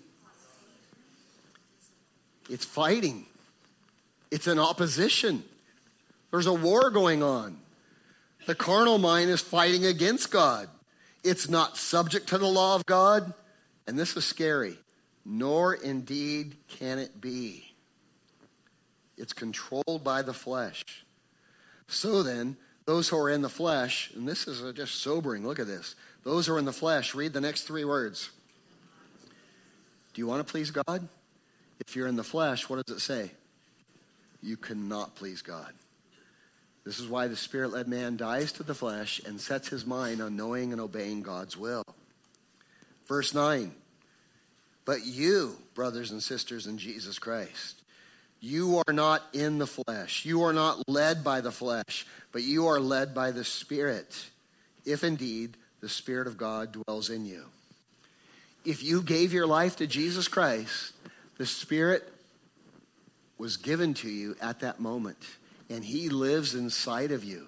It's fighting. It's an opposition. There's a war going on. The carnal mind is fighting against God. It's not subject to the law of God. And this is scary. Nor indeed can it be. It's controlled by the flesh. So then, those who are in the flesh, and this is just sobering, look at this. Those who are in the flesh, read the next three words. Do you want to please God? If you're in the flesh, what does it say? You cannot please God. This is why the Spirit-led man dies to the flesh and sets his mind on knowing and obeying God's will. Verse nine, but you, brothers and sisters in Jesus Christ, you are not in the flesh. You are not led by the flesh, but you are led by the Spirit, if indeed the Spirit of God dwells in you. If you gave your life to Jesus Christ, the Spirit was given to you at that moment. and he lives inside of you.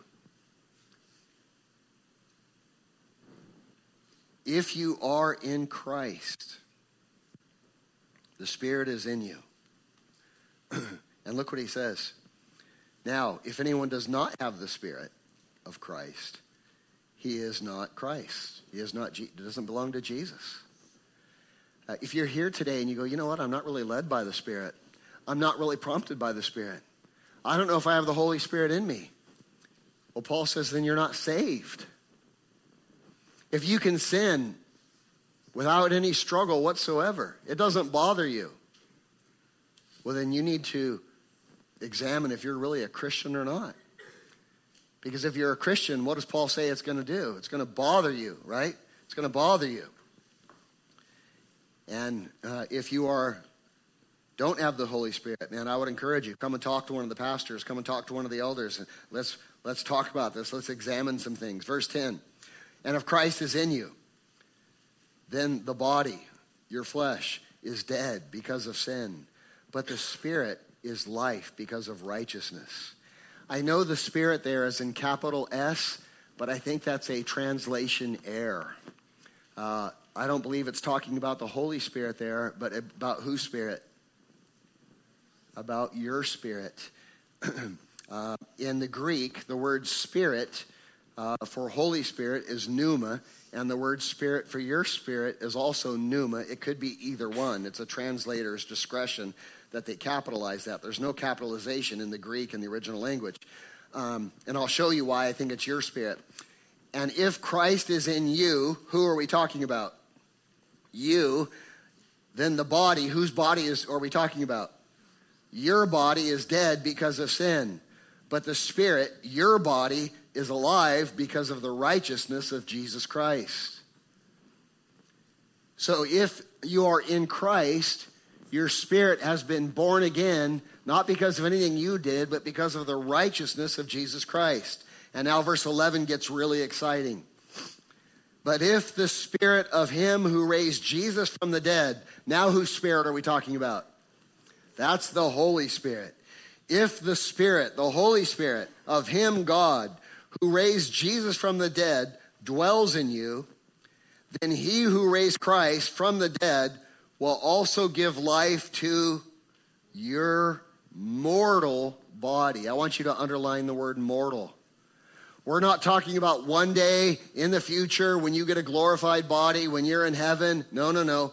If you are in Christ, the Spirit is in you. And look what he says. Now, if anyone does not have the Spirit of Christ, he is not Christ. He is not. He doesn't belong to Jesus. Uh, if you're here today and you go, you know what, I'm not really led by the Spirit. I'm not really prompted by the Spirit. I don't know if I have the Holy Spirit in me. Well, Paul says, then you're not saved. If you can sin without any struggle whatsoever, it doesn't bother you, well, then you need to examine if you're really a Christian or not. Because if you're a Christian, what does Paul say it's going to do? It's going to bother you, right? It's going to bother you. And uh, if you are don't have the Holy Spirit, man, I would encourage you, come and talk to one of the pastors, come and talk to one of the elders, and let's let's talk about this. Let's examine some things. Verse ten, and if Christ is in you, then the body, your flesh, is dead because of sin, but the Spirit is life because of righteousness. I know the Spirit there is in capital S, but I think that's a translation error. Uh, I don't believe it's talking about the Holy Spirit there, but about whose Spirit? About your spirit. uh, in the Greek, the word spirit uh, for Holy Spirit is pneuma, and the word spirit for your spirit is also pneuma. It could be either one. It's a translator's discretion that they capitalize that. There's no capitalization in the Greek in the original language. Um, and I'll show you why I think it's your spirit. And if Christ is in you, who are we talking about? You. Then the body, whose body is are we talking about? Your body is dead because of sin. But the Spirit, your body, is alive because of the righteousness of Jesus Christ. So if you are in Christ, your spirit has been born again, not because of anything you did, but because of the righteousness of Jesus Christ. And now verse eleven gets really exciting. But if the Spirit of him who raised Jesus from the dead, now whose Spirit are we talking about? That's the Holy Spirit. If the Spirit, the Holy Spirit of him, God, who raised Jesus from the dead, dwells in you, then he who raised Christ from the dead will also give life to your mortal body. I want you to underline the word mortal. We're not talking about one day in the future when you get a glorified body, when you're in heaven. No, no, no.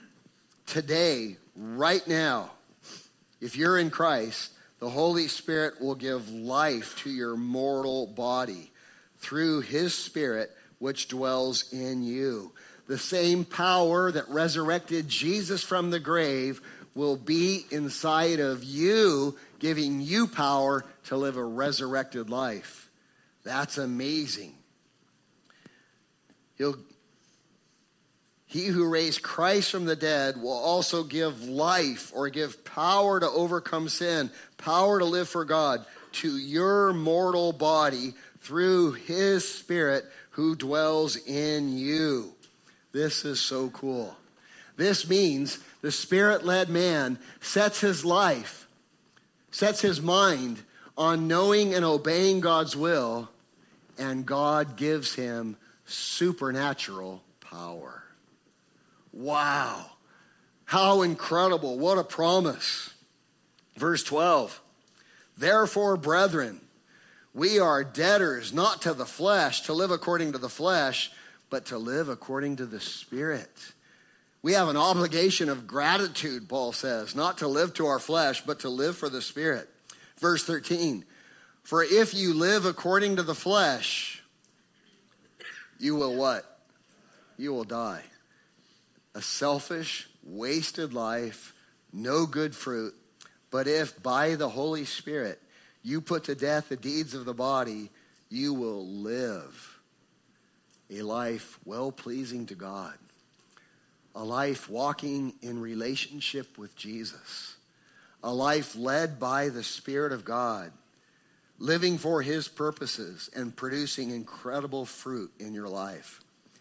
Today, right now, if you're in Christ, the Holy Spirit will give life to your mortal body through his Spirit which dwells in you. The same power that resurrected Jesus from the grave will be inside of you, giving you power to live a resurrected life. That's amazing. He'll, he who raised Christ from the dead will also give life or give power to overcome sin, power to live for God, to your mortal body through his Spirit who dwells in you. This is so cool. This means the Spirit-led man sets his life, sets his mind on knowing and obeying God's will, and God gives him supernatural power. Wow. How incredible. What a promise. Verse twelve. Therefore, brethren, we are debtors not to the flesh, to live according to the flesh, but to live according to the Spirit. We have an obligation of gratitude, Paul says, not to live to our flesh, but to live for the Spirit. Verse thirteen. For if you live according to the flesh, you will what? You will die. A selfish, wasted life, no good fruit. But if by the Holy Spirit you put to death the deeds of the body, you will live a life well-pleasing to God. A life walking in relationship with Jesus. A life led by the Spirit of God. Living for his purposes and producing incredible fruit in your life.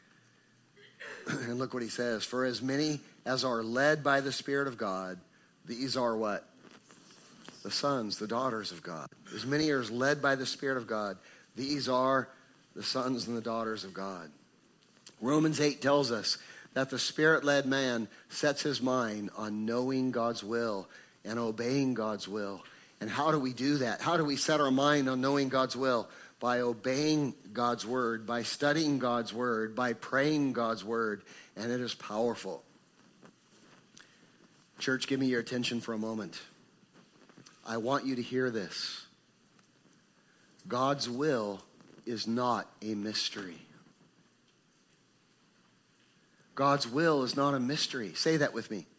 And look what he says. For as many as are led by the Spirit of God, these are what? the sons, the daughters of God. As many as are led by the Spirit of God, these are the sons and the daughters of God. Romans eight tells us that the Spirit-led man sets his mind on knowing God's will and obeying God's will. And how do we do that? How do we set our mind on knowing God's will? By obeying God's word, by studying God's word, by praying God's word, and it is powerful. Church, give me your attention for a moment. I want you to hear this. God's will is not a mystery. God's will is not a mystery. Say that with me.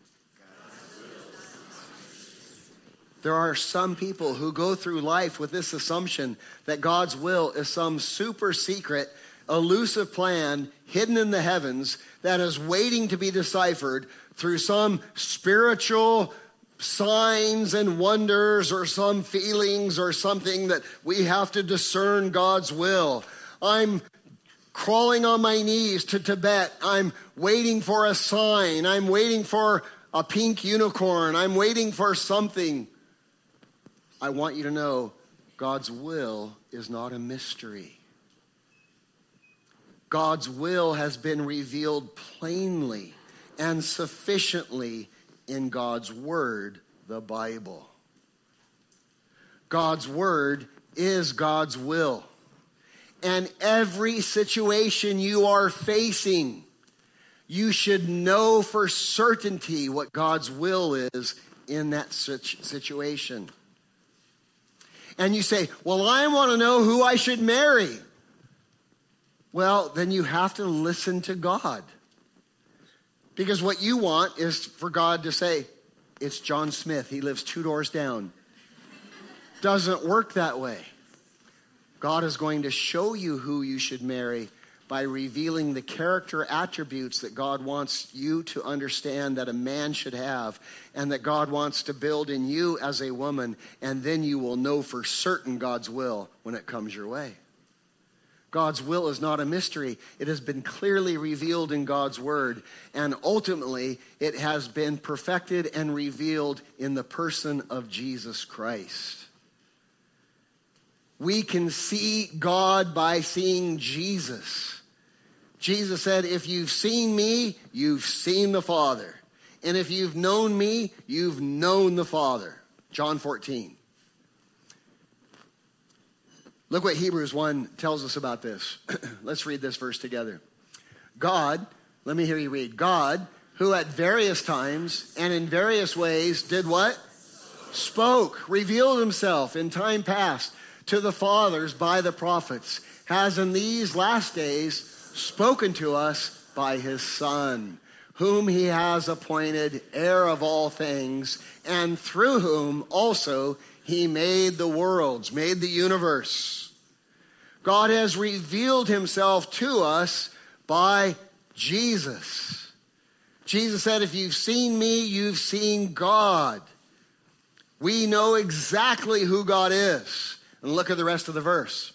There are some people who go through life with this assumption that God's will is some super secret, elusive plan hidden in the heavens that is waiting to be deciphered through some spiritual signs and wonders or some feelings or something that we have to discern God's will. I'm crawling on my knees to Tibet. I'm waiting for a sign. I'm waiting for a pink unicorn. I'm waiting for something. I want you to know God's will is not a mystery. God's will has been revealed plainly and sufficiently in God's word, the Bible. God's word is God's will. And every situation you are facing, you should know for certainty what God's will is in that situation. And you say, well, I want to know who I should marry. Well, then you have to listen to God. Because what you want is for God to say, it's John Smith. He lives two doors down. Doesn't work that way. God is going to show you who you should marry by revealing the character attributes that God wants you to understand that a man should have and that God wants to build in you as a woman, and then you will know for certain God's will when it comes your way. God's will is not a mystery. It has been clearly revealed in God's word, and ultimately it has been perfected and revealed in the person of Jesus Christ. We can see God by seeing Jesus. Jesus said, if you've seen me, you've seen the Father. And if you've known me, you've known the Father. John fourteen. Look what Hebrews one tells us about this. Let's read this verse together. God, let me hear you read. God, who at various times and in various ways did what? Spoke, revealed himself in time past to the fathers by the prophets, has in these last days spoken to us by his Son, whom he has appointed heir of all things, and through whom also he made the worlds, made the universe. God has revealed himself to us by Jesus. Jesus said, if you've seen me, you've seen God. We know exactly who God is. And look at the rest of the verse.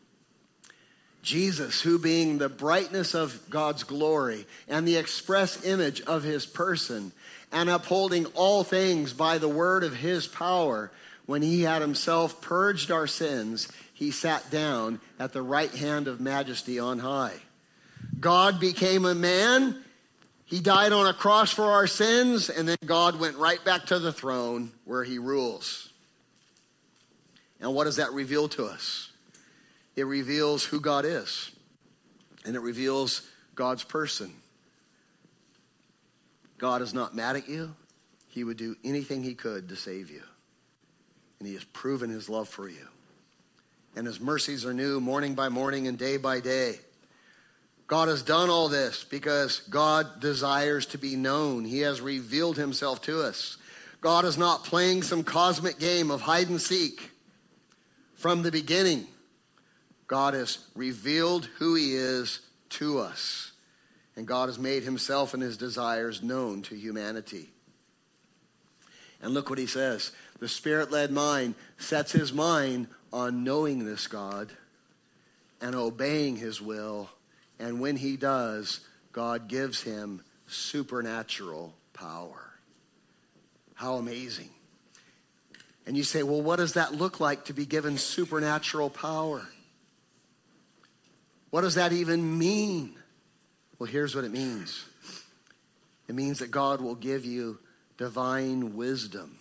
Jesus, who being the brightness of God's glory and the express image of his person, and upholding all things by the word of his power, when he had himself purged our sins, he sat down at the right hand of majesty on high. God became a man. He died on a cross for our sins, and then God went right back to the throne where he rules. And what does that reveal to us? It reveals who God is. And it reveals God's person. God is not mad at you. He would do anything he could to save you. And he has proven his love for you. And his mercies are new morning by morning and day by day. God has done all this because God desires to be known. He has revealed himself to us. God is not playing some cosmic game of hide and seek. From the beginning, God has revealed who he is to us. And God has made himself and his desires known to humanity. And look what he says. The Spirit-led mind sets his mind on knowing this God and obeying his will. And when he does, God gives him supernatural power. How amazing. And you say, well, what does that look like to be given supernatural power? What does that even mean? Well, here's what it means. It means that God will give you divine wisdom.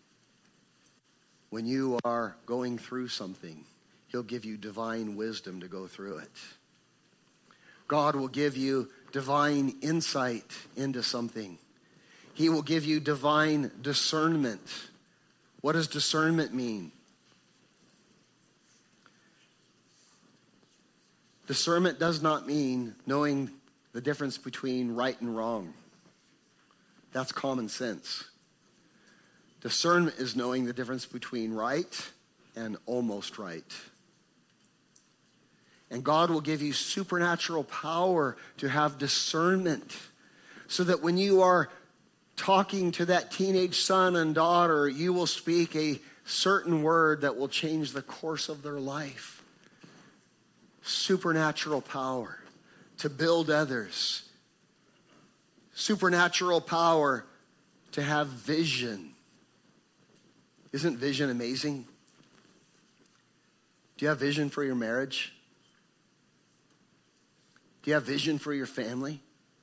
When you are going through something, he'll give you divine wisdom to go through it. God will give you divine insight into something. He will give you divine discernment. What does discernment mean? Discernment does not mean knowing the difference between right and wrong. That's common sense. Discernment is knowing the difference between right and almost right. And God will give you supernatural power to have discernment so that when you are talking to that teenage son and daughter, you will speak a certain word that will change the course of their life. Supernatural power to build others. Supernatural power to have vision. Isn't vision amazing? Do you have vision for your marriage? Do you have vision for your family?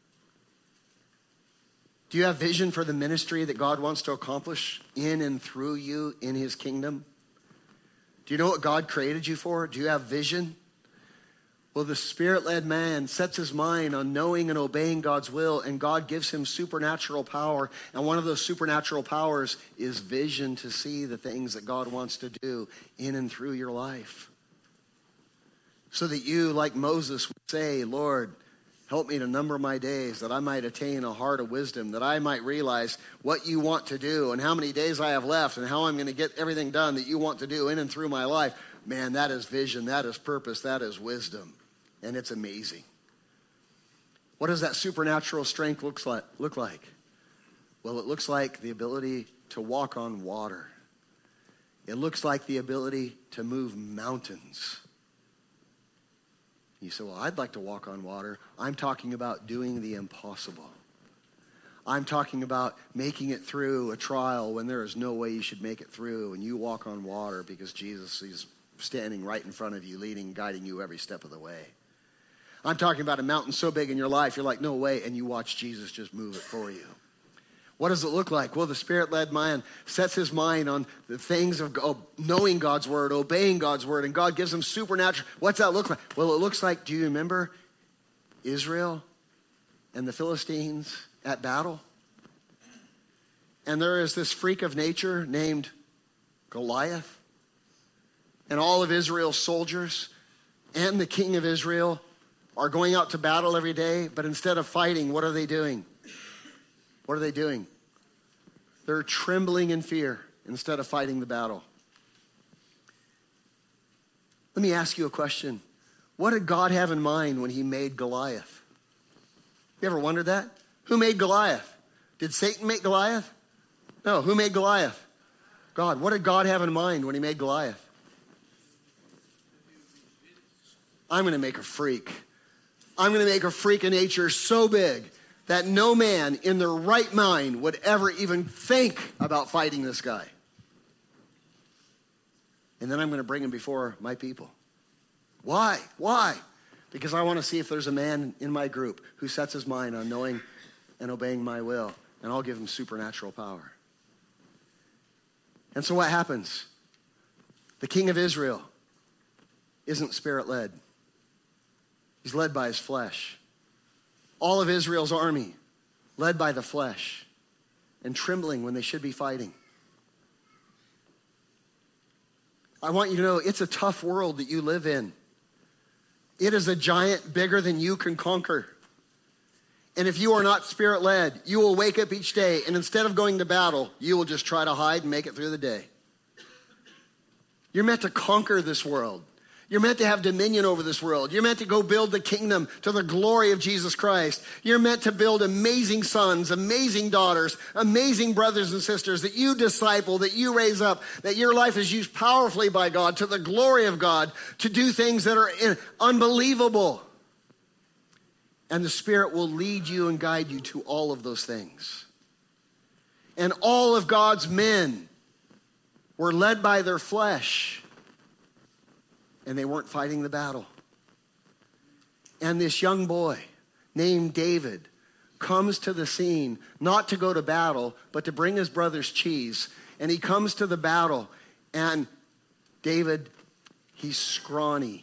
Do you have vision for the ministry that God wants to accomplish in and through you in his kingdom? Do you know what God created you for? Do you have vision? Well, the Spirit-led man sets his mind on knowing and obeying God's will, and God gives him supernatural power. And one of those supernatural powers is vision to see the things that God wants to do in and through your life. So that you, like Moses, would say, Lord, help me to number my days, that I might attain a heart of wisdom, that I might realize what you want to do and how many days I have left and how I'm going to get everything done that you want to do in and through my life. Man, that is vision, that is purpose, that is wisdom. And it's amazing. What does that supernatural strength looks like, look like? Well, it looks like the ability to walk on water. It looks like the ability to move mountains. You say, well, I'd like to walk on water. I'm talking about doing the impossible. I'm talking about making it through a trial when there is no way you should make it through, and you walk on water because Jesus is standing right in front of you, leading, guiding you every step of the way. I'm talking about a mountain so big in your life, you're like, no way, and you watch Jesus just move it for you. What does it look like? Well, the Spirit-led man sets his mind on the things of knowing God's word, obeying God's word, and God gives him supernatural. What's that look like? Well, it looks like, do you remember Israel and the Philistines at battle? And there is this freak of nature named Goliath. And all of Israel's soldiers and the king of Israel are going out to battle every day, but instead of fighting, what are they doing? What are they doing? They're trembling in fear instead of fighting the battle. Let me ask you a question. What did God have in mind when he made Goliath? You ever wondered that? Who made Goliath? Did Satan make Goliath? No, who made Goliath? God. What did God have in mind when he made Goliath? I'm going to make a freak. I'm going to make a freak of nature so big that no man in their right mind would ever even think about fighting this guy. And then I'm going to bring him before my people. Why? Why? Because I want to see if there's a man in my group who sets his mind on knowing and obeying my will, and I'll give him supernatural power. And so what happens? The king of Israel isn't Spirit-led. He's led by his flesh. All of Israel's army led by the flesh and trembling when they should be fighting. I want you to know it's a tough world that you live in. It is a giant bigger than you can conquer. And if you are not Spirit-led, you will wake up each day and instead of going to battle, you will just try to hide and make it through the day. You're meant to conquer this world. You're meant to have dominion over this world. You're meant to go build the kingdom to the glory of Jesus Christ. You're meant to build amazing sons, amazing daughters, amazing brothers and sisters that you disciple, that you raise up, that your life is used powerfully by God to the glory of God to do things that are unbelievable. And the Spirit will lead you and guide you to all of those things. And all of God's men were led by their flesh, and they weren't fighting the battle. And this young boy named David comes to the scene, not to go to battle, but to bring his brother's cheese. And he comes to the battle, and David, he's scrawny.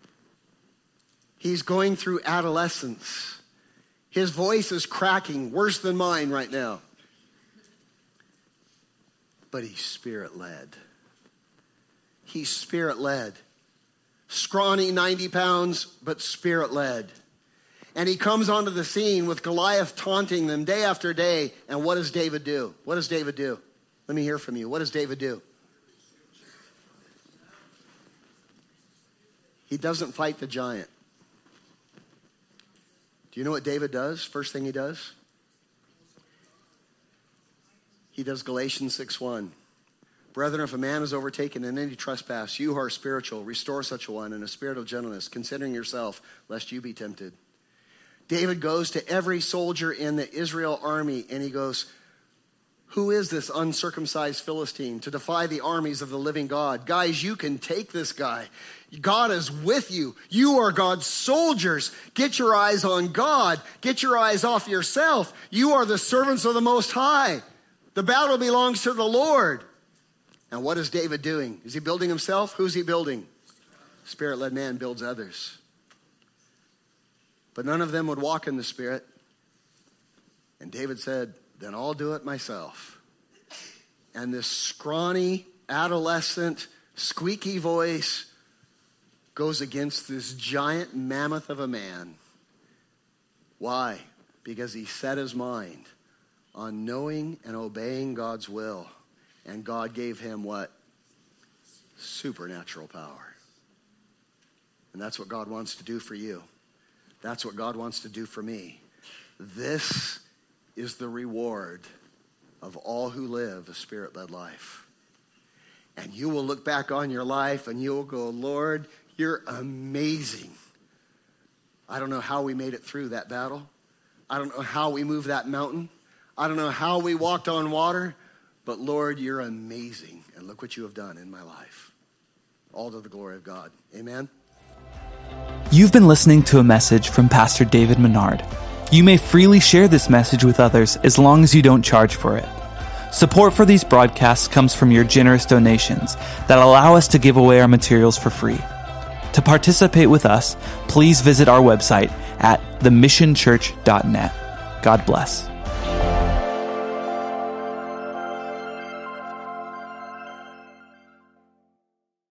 He's going through adolescence. His voice is cracking, worse than mine right now. But he's spirit-led. He's spirit-led. Scrawny, ninety pounds, but spirit-led. And he comes onto the scene with Goliath taunting them day after day. And what does David do? What does David do? Let me hear from you. What does David do? He doesn't fight the giant. Do you know what David does? First thing he does? He does Galatians six one. Brethren, if a man is overtaken in any trespass, you who are spiritual, restore such a one in a spirit of gentleness, considering yourself, lest you be tempted. David goes to every soldier in the Israel army, and he goes, who is this uncircumcised Philistine to defy the armies of the living God? Guys, you can take this guy. God is with you. You are God's soldiers. Get your eyes on God. Get your eyes off yourself. You are the servants of the Most High. The battle belongs to the Lord. And what is David doing? Is he building himself? Who's he building? Spirit-led man builds others. But none of them would walk in the Spirit. And David said, then I'll do it myself. And this scrawny, adolescent, squeaky voice goes against this giant mammoth of a man. Why? Because he set his mind on knowing and obeying God's will. And God gave him what? Supernatural power. And that's what God wants to do for you. That's what God wants to do for me. This is the reward of all who live a Spirit-led life. And you will look back on your life and you will go, Lord, you're amazing. I don't know how we made it through that battle. I don't know how we moved that mountain. I don't know how we walked on water. But Lord, you're amazing. And look what you have done in my life. All to the glory of God. Amen. You've been listening to a message from Pastor David Menard. You may freely share this message with others as long as you don't charge for it. Support for these broadcasts comes from your generous donations that allow us to give away our materials for free. To participate with us, please visit our website at the mission church dot net. God bless.